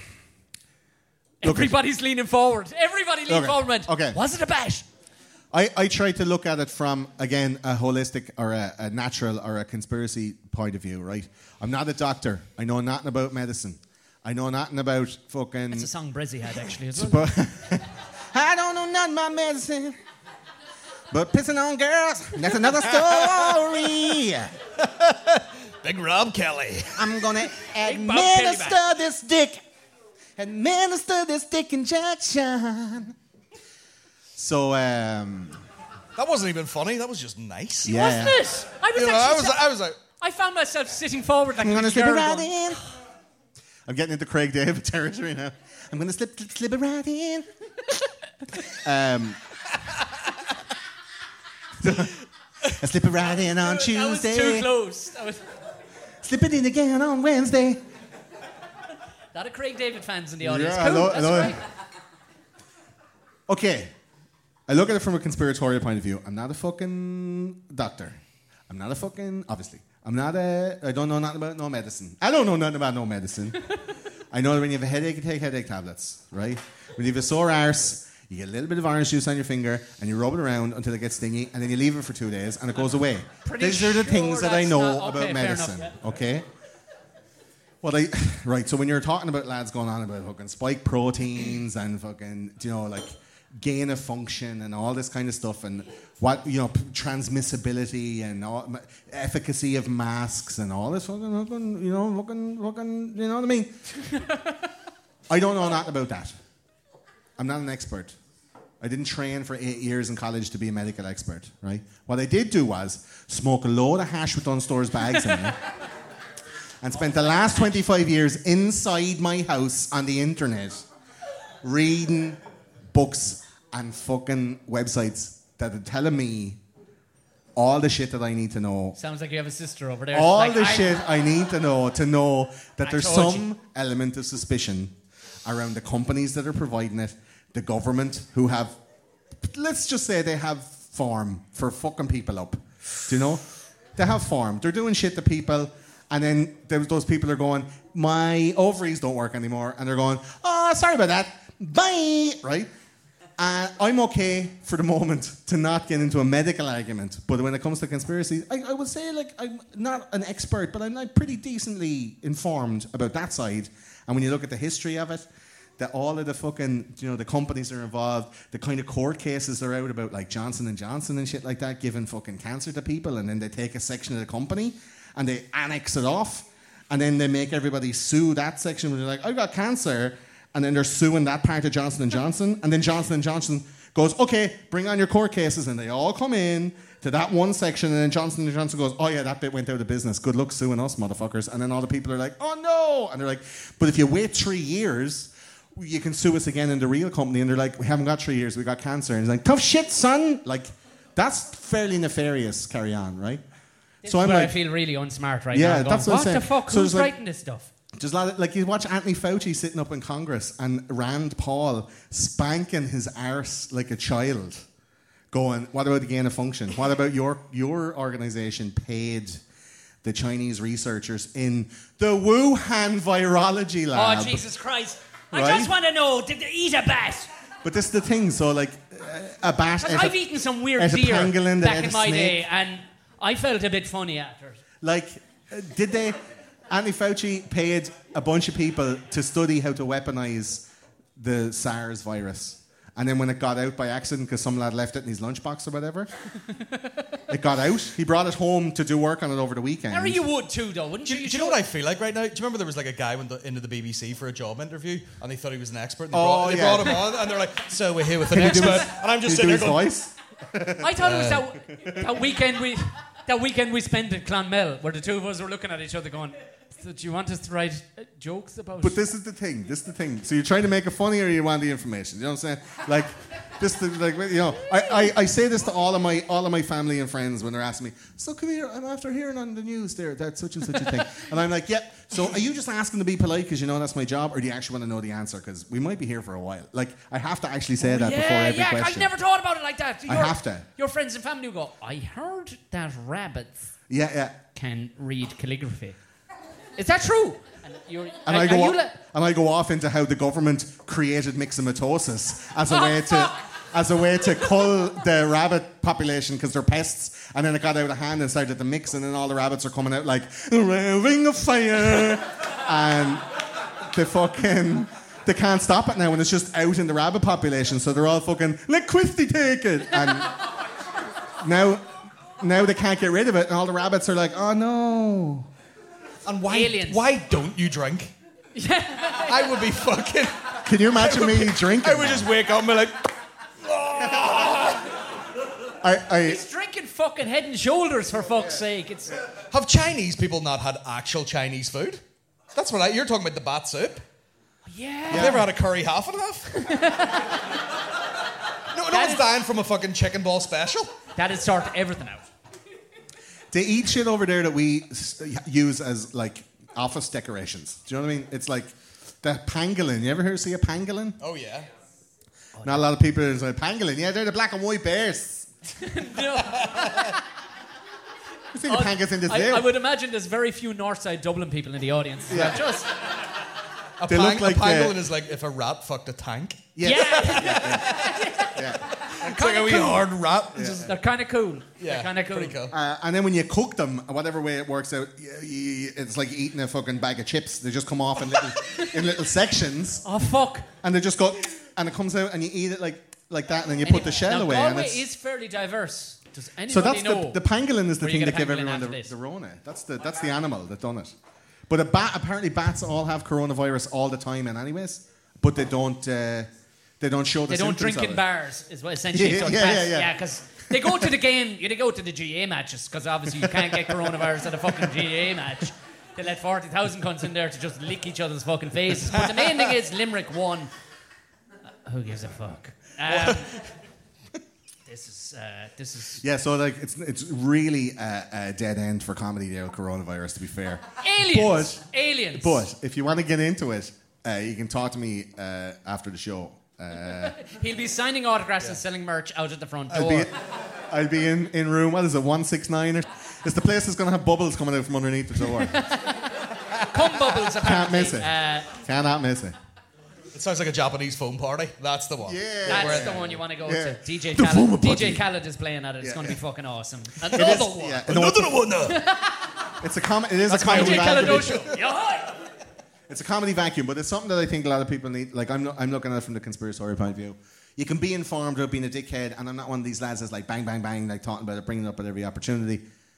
Look, Everybody's leaning forward. Everybody leaned Okay. forward and went, Okay. was it a bat? I, I try to look at it from, again, a holistic or a, a natural or a conspiracy point of view, right? I'm not a doctor. I know nothing about medicine. I know nothing about fucking... It's a song Brizzy had, actually, as well. But I don't know nothing about medicine. But pissing on girls, that's another story. Big Rob Kelly. I'm going to Bob Kelly administer back. this dick. Administer this dick injection. So, um... That wasn't even funny. That was just nice. Yeah. Wasn't it? I was You know, actually... I was, sat- I was like, I found myself sitting forward like I'm a gonna slip it girl right going, in. I'm getting into Craig David territory now. I'm gonna slip slip it right in. um, I slip it right in on That was Tuesday. too close. That was... Slip it in again on Wednesday. A lot of Craig David fans in the audience. Yeah, I cool, know- I that's know. great. Okay, I look at it from a conspiratorial point of view. I'm not a fucking doctor. I'm not a fucking, obviously, I'm not a. I don't know nothing about no medicine. I don't know nothing about no medicine. I know that when you have a headache, you take headache tablets, right? When you have a sore arse, you get a little bit of orange juice on your finger and you rub it around until it gets stingy, and then you leave it for two days and it goes away. Pretty These are the sure things that I that's know not- okay, about fair medicine. enough, yeah. Okay. Well, I right. So when you're talking about lads going on about fucking spike proteins and fucking, you know, like gain of function and all this kind of stuff, and what, you know, p- transmissibility and all, m- efficacy of masks and all this fucking, fucking, you know, fucking, fucking, you know what I mean? I don't know nothing about that. I'm not an expert. I didn't train for eight years in college to be a medical expert, right? What I did do was smoke a load of hash with Dunstores bags in it and spent the last twenty-five years inside my house on the internet reading books and fucking websites that are telling me all the shit that I need to know. Sounds like you have a sister over there. All Like, the I- shit I need to know to know that I there's told some you. element of suspicion around the companies that are providing it, the government who have, let's just say they have form for fucking people up. Do you know? They have form. They're doing shit to people, and then there- those people are going, my ovaries don't work anymore, and they're going, oh, sorry about that. Bye. Right? And I'm okay for the moment to not get into a medical argument, but when it comes to conspiracies, I, I would say like I'm not an expert, but I'm like pretty decently informed about that side. And when you look at the history of it, that all of the fucking, you know, the companies that are involved, the kind of court cases that are out about like Johnson and Johnson and shit like that, giving fucking cancer to people, and then they take a section of the company and they annex it off, and then they make everybody sue that section where they're like, I've got cancer. And then they're suing that part of Johnson and Johnson. And then Johnson and Johnson goes, okay, bring on your court cases. And they all come in to that one section. And then Johnson and Johnson goes, oh yeah, that bit went out of business. Good luck suing us, motherfuckers. And then all the people are like, oh no. And they're like, but if you wait three years, you can sue us again in the real company. And they're like, we haven't got three years. We got cancer. And he's like, tough shit, son. Like, that's fairly nefarious, carry on, right? This so is I'm where like, I feel really unsmart right Yeah, now. I'm that's going, what I'm what the saying. fuck? So Who's there's like- writing this stuff? There's a lot of, like, you watch Anthony Fauci sitting up in Congress and Rand Paul spanking his arse like a child, going, what about the gain of function? What about your your organisation paid the Chinese researchers in the Wuhan virology lab? Oh, Jesus Christ. I Right? just want to know, did they eat a bat? But this is the thing, so, like, a bat... Like, ate a- I've eaten some weird ate a deer pangolin that back ate in a my snake. day, and I felt a bit funny after it. Like, uh, did they... Anthony Fauci paid a bunch of people to study how to weaponize the SARS virus. And then when it got out by accident, because some lad left it in his lunchbox or whatever, it got out. He brought it home to do work on it over the weekend. Harry, you would too, though, wouldn't Do you? you, do you know what I feel like right now? Do you remember there was like a guy went to, into the B B C for a job interview and they thought he was an expert and they, Oh, brought, they yeah. brought him on and they're like, so we're here with an Can you do expert. his- And I'm just can you sitting do there his going, voice? I thought it was that, that weekend we that weekend we spent at Clonmel, where the two of us were looking at each other going, so do you want us to write uh, jokes about... But this is the thing. This is the thing. So you're trying to make it funny, or you want the information? You know what I'm saying? Like, this, the, like, you know, I, I, I say this to all of my all of my family and friends when they're asking me. So come here. I'm after hearing on the news there that such and such a thing, and I'm like, yeah. So are you just asking to be polite because you know that's my job, or do you actually want to know the answer? Because we might be here for a while. Like, I have to actually say that yeah, before every yeah, question. I've never thought about it like that. I Your- have to. Your friends and family will go, I heard that rabbits Yeah, yeah. can read calligraphy. Is that true? And, you're, And are- I are go you o- le- and I go off into how the government created myxomatosis as a Oh, way to fuck. as a way to cull the rabbit population because they're pests, and then it got out of hand and started to mix, and then all the rabbits are coming out like ring of fire, and they fucking they can't stop it now, and it's just out in the rabbit population, so they're all fucking let Christy take it, and now now they can't get rid of it, and all the rabbits are like, oh no. and why, Aliens. why don't you drink? I would be fucking... Can you imagine me drinking? I would just wake up and be like, I, I He's drinking fucking Head and Shoulders, for fuck's sake. It's have Chinese people not had actual Chinese food? That's what I... You're talking about the bat soup. yeah. Have you ever had a curry half and half? no, no That one's is- dying from a fucking chicken ball special. That'd sort everything out. They eat shit over there that we s- use as like office decorations. Do you know what I mean? It's like the pangolin. You ever hear see a pangolin? Oh, yeah. Not a lot of people are like pangolin. Yeah, they're the black and white bears. No. I've seen the pangolins in this I, there. I would imagine there's very few Northside Dublin people in the audience. Yeah. Just A, They pang- look like, a pangolin uh, is like if a rat fucked a tank. Yeah. yeah. It's like a wee hard rat. It's just- They're kind of cool. yeah, They're kind of cool. pretty cool. Uh, and then when you cook them, whatever way it works out, y y it's like eating a fucking bag of chips. They just come off in little, in little sections, Oh fuck! and they just go, and it comes out, and you eat it like like that, and then you put the shell now, away. And Galway it's, is fairly diverse. Does anybody so that's know? the, the pangolin is the where you thing get that a give pangolin everyone the, after this? the Rona. That's the that's the animal that done it. But a bat, apparently bats all have coronavirus all the time, and anyways, but they don't uh, they don't show the They don't symptoms drink of in it. bars, is what essentially Yeah, it's yeah, bats. yeah, yeah. Yeah, because they go to the game, you they go to the G A A matches, because obviously you can't get coronavirus at a fucking G A A match. They let forty thousand cunts in there to just lick each other's fucking faces. But the main thing is Limerick won. Uh, who gives a fuck? Um, this is, uh, this is... Yeah, so like it's it's really a, a dead end for comedy there with coronavirus. To be fair, Aliens! But- Aliens! But if you want to get into it, uh, you can talk to me uh, after the show. Uh, He'll be signing autographs and selling merch out at the front I'll door. be I'll be in, in room. What is it? One six nine. It's the place that's going to have bubbles coming out from underneath the door. Cum bubbles, apparently. Can't miss it. Uh, Cannot miss it. It sounds like a Japanese phone party. That's the one. Yeah. that's Where- the one you want to go Yeah. to. D J The Khaled, Fuma D J party. Khaled is playing at it. It's Yeah. going to be fucking awesome. It Another is- one. yeah, no, it's, Another one now. it's a com- It is That's a my comedy D J vacuum. Khaled yeah. It's a comedy vacuum, but it's something that I think a lot of people need. Like I'm, not, I'm looking at it from the conspiracy point of view. You can be informed without being a dickhead, and I'm not one of these lads that's like bang, bang, bang, like talking about it, bringing it up at every opportunity.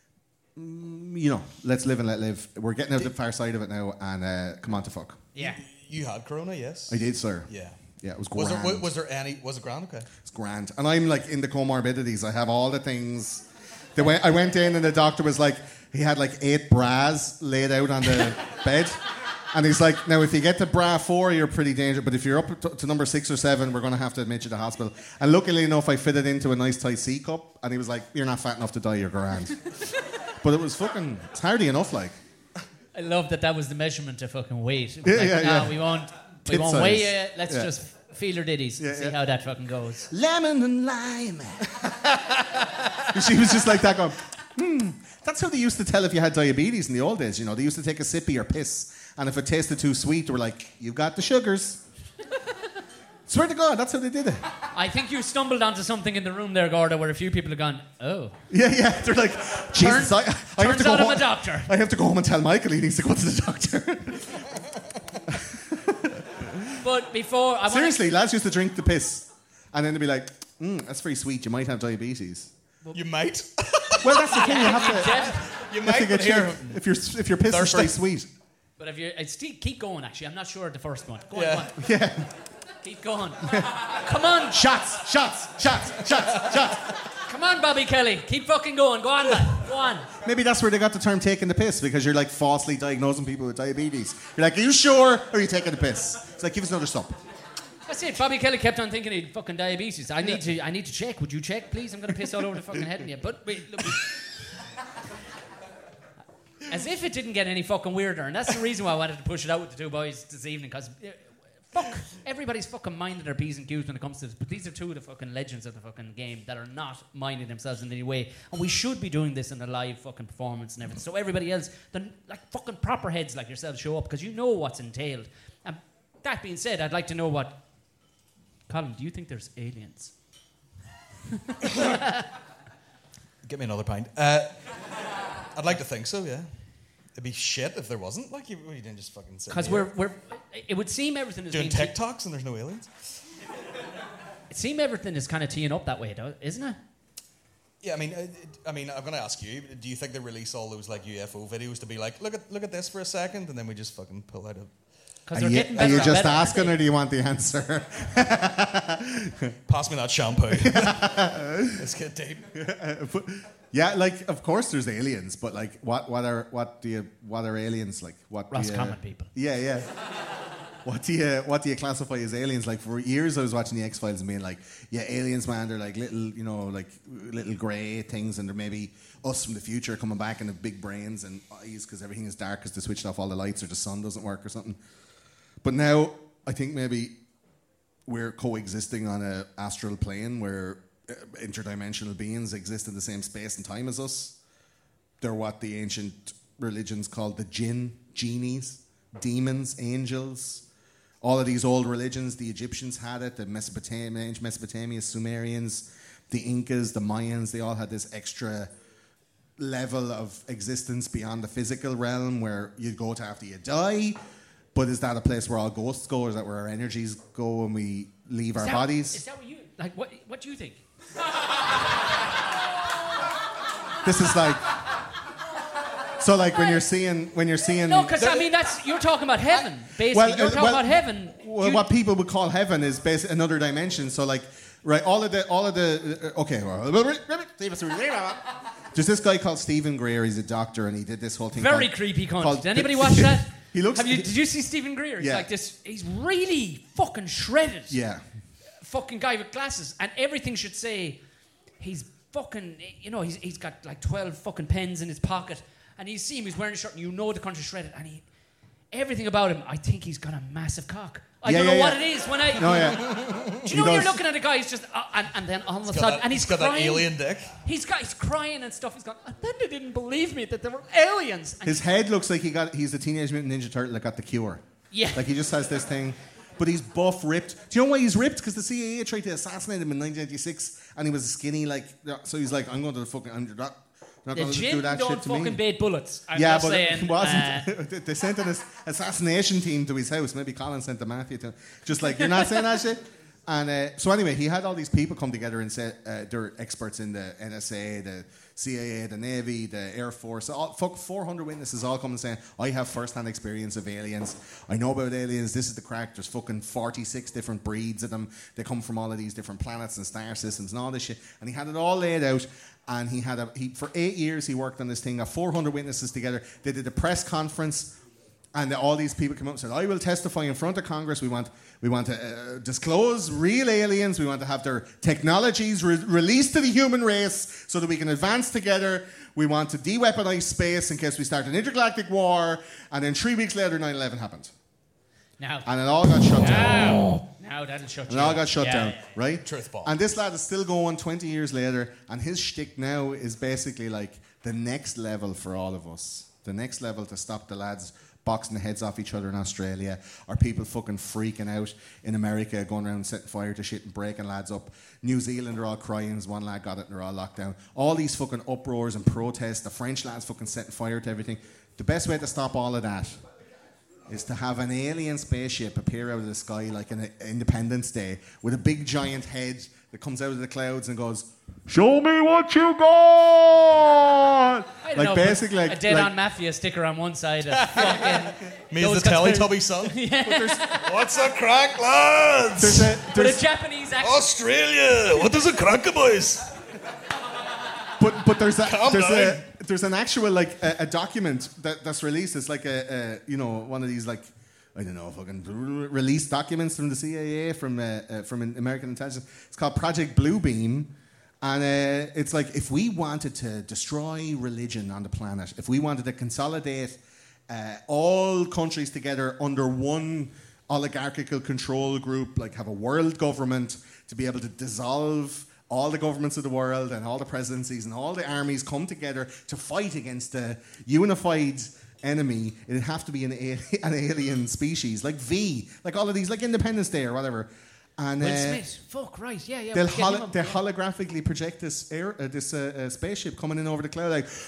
Mm, you know, let's live and let live. We're getting out the far side of it now, and uh, come on to fuck. Yeah. You had corona, yes? I did, sir. Yeah. Yeah, it was Was grand. there, was, was there any? Was it grand? Okay. It's grand. And I'm like in the comorbidities. I have all the things. They went, I went in and the doctor was like, he had like eight bras laid out on the bed. And he's like, now if you get to bra four, you're pretty dangerous. But if you're up to, to number six or seven, we're going to have to admit you to hospital. And luckily enough, I fitted into a nice tight C cup. And he was like, you're not fat enough to die, you're grand. But it was fucking, it's hardy enough, like. I love that that was the measurement of fucking weight. It was Yeah, like, yeah, no, yeah. we won't, we Tit won't size. weigh you. Let's Yeah. just feel your ditties and Yeah, see yeah. how that fucking goes. Lemon and lime. And she was just like that going, hmm. That's how they used to tell if you had diabetes in the old days, you know. They used to take a sip of your piss, and if it tasted too sweet, they were like, you've got the sugars. Swear to God, that's how they did it. I think you stumbled onto something in the room there, Gorda, where a few people have gone, oh. Yeah, yeah. They're like, Jesus, I, I have turns to go out I'm home. a doctor. I have to go home and tell Michael he needs to go to the doctor. But before... I Seriously, lads used to drink the piss, and then they'd be like, mm, that's very sweet, you might have diabetes. You might. Well, that's the thing, you have to... You You have to might get but here. checked if, your if your piss is Thirsty. very sweet. But if you... I'd still keep going, actually. I'm not sure of the first one. Go on, Yeah. go on. Yeah. Keep going. Come on. Shots, shots, shots, shots, shots. Come on, Bobby Kelly. Keep fucking going. Go on, man. Go on. Maybe that's where they got the term taking the piss, because you're like falsely diagnosing people with diabetes. You're like, are you sure, or are you taking the piss? It's like, give us another stop. That's it. Bobby Kelly kept on thinking he had fucking diabetes. I need to I need to check. Would you check, please? I'm going to piss all over the fucking head of you. But wait, look. As if it didn't get any fucking weirder. And that's the reason why I wanted to push it out with the two boys this evening, because... Fuck, everybody's fucking minding their P's and Q's when it comes to this, but these are two of the fucking legends of the fucking game that are not minding themselves in any way, and we should be doing this in a live fucking performance and everything, so everybody else, the like fucking proper heads like yourselves show up, because you know what's entailed. And that being said, I'd like to know what... Colin, do you think there's aliens? Give me another pint. Uh, I'd like to think so, yeah. It'd be shit if there wasn't. Like, you, you didn't just fucking sit Because here we're, we're... It would seem everything is doing being... TikToks and there's no aliens. It seems everything is kind of teeing up that way, though, isn't it? Yeah, I mean, uh, I mean, I'm gonna ask you. Do you think they release all those like U F O videos to be like, look at look at this for a second, and then we just fucking pull out a Because Are they're you, getting are better you and just better, aren't asking, they? or do you want the answer? pass me that shampoo. Let's get deep. Yeah, like of course there's aliens, but like what what are what do you what are aliens like? What do you, Roscommon people. Yeah, yeah. What do you what do you classify as aliens? Like for years I was watching the X Files and being like, yeah, aliens, man, they're like little, you know, like little grey things, and they're maybe us from the future coming back and have big brains and eyes because everything is dark because they switched off all the lights or the sun doesn't work or something. But now I think maybe we're coexisting on a astral plane where uh, interdimensional beings exist in the same space and time as us. they're what the ancient religions called the jinn, genies, demons, angels. All of these old religions, the Egyptians had it, the Mesopotamia, ancient Mesopotamia, Sumerians, the Incas, the Mayans, they all had this extra level of existence beyond the physical realm where you go to after you die. But is that a place where all ghosts go, or is that where our energies go when we leave Is our that- bodies? Is that what you like? What What do you think? This is like... So like when you're seeing... when you're seeing No, because I mean that's you're talking about heaven. Basically, Well, you're uh, talking well, about heaven. Well, You- what people would call heaven is basically another dimension. So, like, right, all of the, all of the, uh, okay, well, there's this guy called Stephen Greer. He's a doctor, and he did this whole thing. Very called, creepy cunt. called Did anybody the- watch that? He looks. Have you? he- Did you see Stephen Greer? He's Yeah. like this. He's really fucking shredded. yeah. Fucking guy with glasses, and everything should say he's fucking. You know, he's he's got like twelve fucking pens in his pocket, and you see him. He's wearing a shirt, and you know the country's shredded, and he. Everything about him, I think he's got a massive cock. I Yeah, don't know yeah, what yeah. it is when I. No, yeah. Do you He know when you're does. looking at a guy? He's just, uh, and, and then all of a got sudden, that- and he's, he's got that crying. alien dick. He's got, he's crying and stuff. He's gone. And then they didn't believe me that there were aliens. And His head looks like he got. He's a Teenage Mutant Ninja Turtle that got the cure. Yeah. Like he just has this thing, but he's buff, ripped. Do you know why he's ripped? Because the C I A tried to assassinate him in nineteen eighty-six, and he was skinny. Like, so he's like, I'm going to the fucking. I'm not, not the going to do gym that don't shit to fucking me. bait bullets. I'm Yeah, just but saying, it wasn't. uh, They sent an ass- assassination team to his house. Maybe Colin sent the mafia to him. Just like, you're not saying that shit? And uh, so anyway, he had all these people come together and say uh, they're experts in the N S A, the C I A, the Navy, the Air Force. All, fuck, four hundred witnesses all come and saying, I have first-hand experience of aliens. I know about aliens. This is the crack. There's fucking forty-six different breeds of them. They come from all of these different planets and star systems and all this shit. And he had it all laid out. And he had a, he, for eight years, he worked on this thing, got four hundred witnesses together. They did a press conference. And all these people came up and said, I will testify in front of Congress. We want, we want to uh, disclose real aliens. We want to have their technologies re- released to the human race so that we can advance together. We want to de-weaponize space in case we start an intergalactic war. And then three weeks later, nine eleven happened. now, And it all got shut down. now, now that'll shut And you it all down. got shut Yeah, down, yeah, yeah. right? Truth bomb. And this lad is still going twenty years later, and his shtick now is basically like the next level for all of us. The next level to stop the lads boxing the heads off each other in Australia, or people fucking freaking out in America, going around setting fire to shit and breaking lads up. New Zealand are all crying, one lad got it and they're all locked down. All these fucking uproars and protests, the French lads fucking setting fire to everything. The best way to stop all of that is to have an alien spaceship appear out of the sky like an Independence Day with a big giant head that comes out of the clouds and goes, show me what you got! I don't Like know, basically but like, a dead-on like mafia sticker on one side. A fucking Me as those the conspiracy- Teletubby son. What's a crack, lads? there's a With there's a Japanese accent. Australia. What is a crack, boys? but but there's a Calm there's down. a there's an actual like a, a document that, that's released. It's like a, a you know one of these like I don't know fucking released documents from the C I A from uh, uh, from American intelligence. It's called Project Bluebeam, and uh, it's like if we wanted to destroy religion on the planet, if we wanted to consolidate uh, all countries together under one oligarchical control group, like have a world government to be able to dissolve all the governments of the world and all the presidencies and all the armies come together to fight against a unified enemy, it'd have to be an, a- an alien species, like V, like all of these, like Independence Day or whatever. And Will uh, Smith. Fuck, right. Yeah, yeah. they'll, we'll get holo- him up, they yeah. holographically project this air, uh, this uh, uh, spaceship coming in over the cloud, like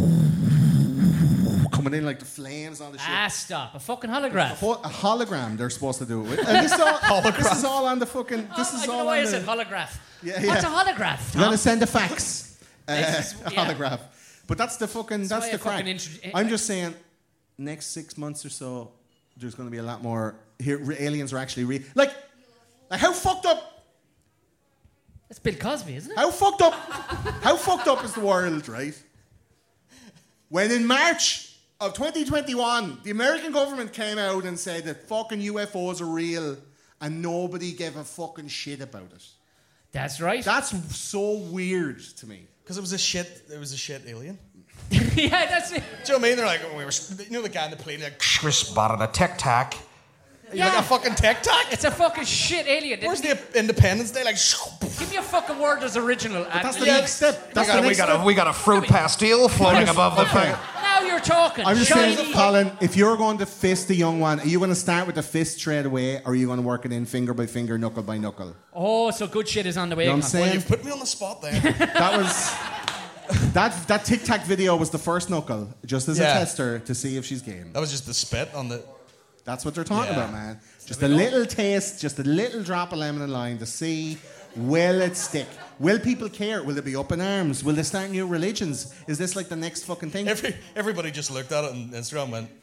coming in like the flames, all the shit. Ah, stop. A fucking holograph. A ho- a hologram they're supposed to do it with. And this is all, this is all on the fucking. This Oh, is I don't all know why on I the. said holograph. Yeah, What's yeah. a holograph? You're Tom? gonna send a fax, uh, This is- a yeah. holograph. But that's the fucking. That's, why the I fucking crack. intro- I'm just saying, next six months or so, there's going to be a lot more. Here, re- aliens are actually real. Like, like how fucked up? That's Bill Cosby, isn't it? How fucked up? How fucked up is the world, right? When in March of twenty twenty-one, the American government came out and said that fucking U F Os are real, and nobody gave a fucking shit about it. That's right. That's so weird to me. Because it was a shit. It was a shit alien. yeah, that's it. Do you know what I mean? They're like, oh, we were, you know, the guy in the plane, like, We spotted a tic tac. Yeah. Like a fucking Tic Tac. It's a fucking shit alien. Where's the Independence Day? Like, Give me a fucking word that's original. That's the Yeah. next step. That's we, got, the we, next got step. a, we got a fruit pastille floating above the thing. Now you're talking. I'm just Shiny. saying, Colin, if you're going to fist a young one, are you going to start with the fist straight away, or are you going to work it in finger by finger, knuckle by knuckle? Oh, so good shit is on the way. You know what I'm Con. saying? Well, you've put me on the spot there. That was that that Tic Tac video was the first knuckle, just as Yeah. a tester to see if she's game. That was just the spit on the. That's what they're talking Yeah. about, man. Just a little taste, just a little drop of lemon and lime to see, will it stick? Will people care? Will they be up in arms? Will they start new religions? Is this like the next fucking thing? Every, everybody just looked at it on Instagram and went.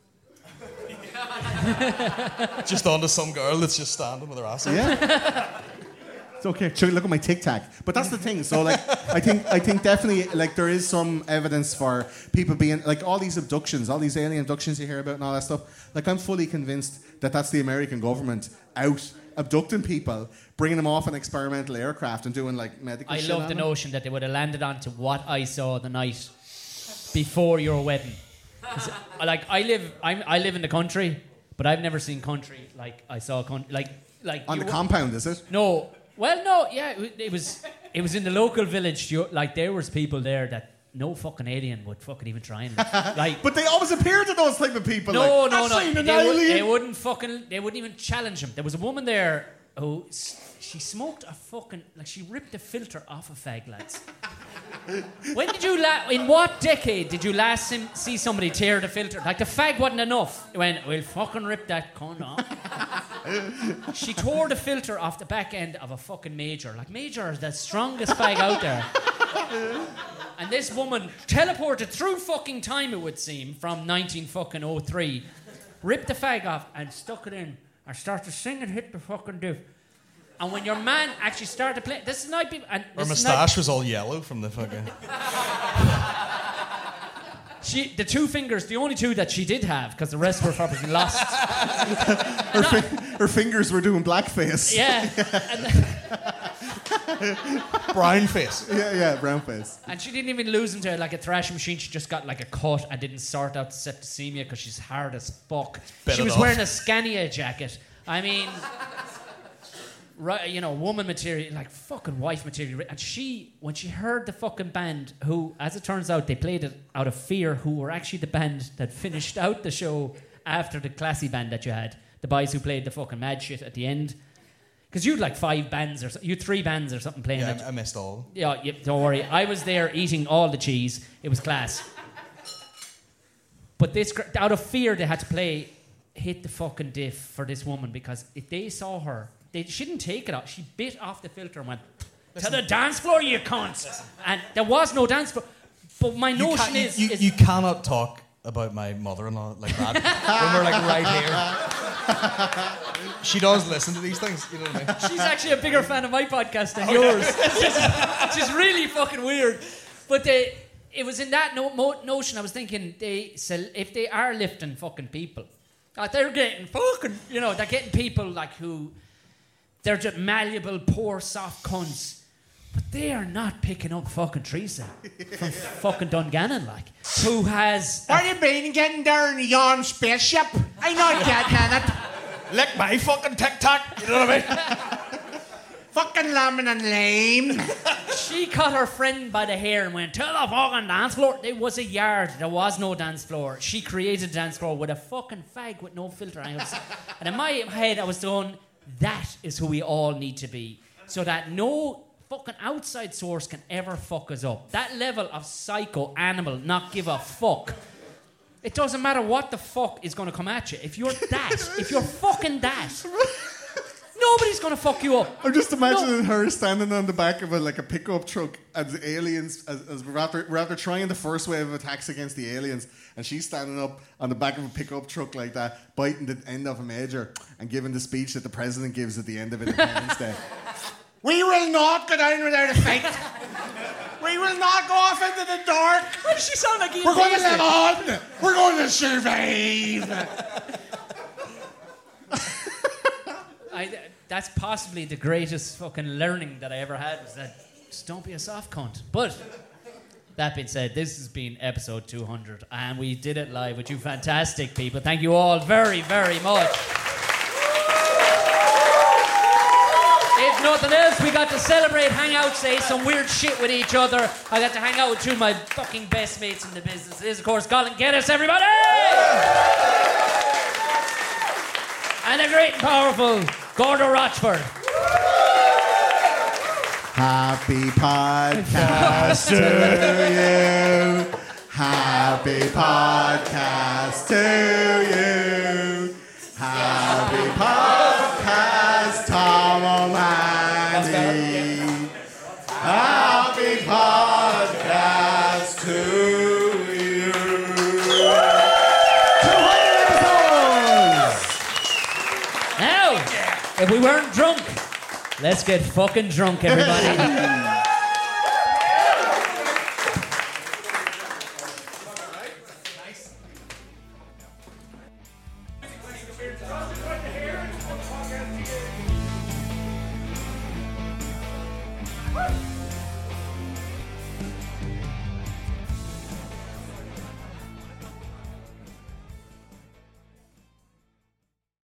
Just onto some girl that's just standing with her ass out. Yeah. It's okay. Sure, look at my Tic Tac. But that's the thing. So like, I think I think definitely like there is some evidence for people being like all these abductions, all these alien abductions you hear about and all that stuff. Like I'm fully convinced that that's the American government out abducting people, bringing them off an experimental aircraft and doing like medical I shit love on the them. notion that they would have landed onto what I saw the night before your wedding. 'Cause, like I live, I'm, I live in the country, but I've never seen country like I saw country. Like, like On you the w- compound, is it? No, well, no, yeah, it, it was, it was in the local village. You, like there was people there that no fucking alien would fucking even try and like. But they always appear to those type of people. No, like, no, "I've no. seen They, an would, alien." they wouldn't fucking. They wouldn't even challenge him. There was a woman there who s- she smoked a fucking like she ripped the filter off a fag, lads. When did you la- in what decade did you last sim- see somebody tear the filter? Like the fag wasn't enough. It went, we'll fucking rip that cunt off. She tore the filter off the back end of a fucking Major. Like Major is the strongest fag out there. And this woman teleported through fucking time, it would seem, from nineteen fucking oh three, ripped the fag off and stuck it in and started to sing and hit the fucking diff. And when your man actually started to play, this is not people. And Her this is not- moustache was all yellow from the fucking. She, the two fingers, the only two that she did have, because the rest were probably lost. her, fi- her fingers were doing blackface. Yeah. And, Brown face. yeah, yeah, brown face. and she didn't even lose them to like a thrashing machine. She just got like a cut and didn't sort out the septicemia because she's hard as fuck. Bet she it was off. wearing a Scania jacket. I mean, right, you know, woman material, like fucking wife material. And she, when she heard the fucking band, who, as it turns out, they played it out of fear, who were actually the band that finished out the show after the classy band that you had. The boys who played the fucking mad shit at the end. Because you'd like five bands or so, you had three bands or something playing. Yeah, that. I, I missed all. Yeah, yeah, don't worry. I was there eating all the cheese. It was class. But this, gr- out of fear, they had to play Hit the Fucking Diff for this woman because if they saw her, they, she didn't take it off. She bit off the filter and went, to the dance floor, you cunts. And there was no dance floor. But my You, notion can't- you, is, you, is you cannot talk about my mother-in-law like that when we're like right here. She does listen to these things, you know what I mean? she's actually a bigger fan of my podcast than yours. It's just, it's just really fucking weird. But they, it was in that no, mo- notion I was thinking, they sell, if they are lifting fucking people, uh, they're getting fucking, you know, they're getting people like who, they're just malleable, poor, soft cunts. But they are not picking up fucking Teresa from fucking Dungannon, like, who has... What have you been getting there in yon spaceship? I'm not getting on it. Lick my fucking Tic Tac, you know what I mean? Fucking lemon and lime. She caught her friend by the hair and went, to the fucking dance floor. There was a yard. There was no dance floor. She created a dance floor with a fucking fag with no filter. And in my head, I was going, that is who we all need to be. So that no fucking outside source can ever fuck us up. That level of psycho animal, not give a fuck. It doesn't matter what the fuck is going to come at you. If you're that, if you're fucking that, nobody's going to fuck you up. I'm just imagining No. her standing on the back of a, like a pickup truck as the aliens, as, as we're, after, we're after trying the first wave of attacks against the aliens, and she's standing up on the back of a pickup truck like that, biting the end of a major and giving the speech that the president gives at the end of Independence Day. We will not go down without a fight. We will not go off into the dark. Why does she sound like Ian We're going to Paisley? live on. We're going to survive. I, that's possibly the greatest fucking learning that I ever had was that just don't be a soft cunt. But that being said, this has been episode two hundred and we did it live with you fantastic people. Thank you all very, very much. nothing else, we got to celebrate, hang out, say some weird shit with each other. I got to hang out with two of my fucking best mates in the business. It is, of course, Colin Geddes, everybody! And the great and powerful Gordo Rochford. Happy podcast to you. Happy podcast to you. Happy podcast, Tom O'Malley. Happy podcast to you. two hundred episodes! Now, if we weren't drunk, let's get fucking drunk, everybody.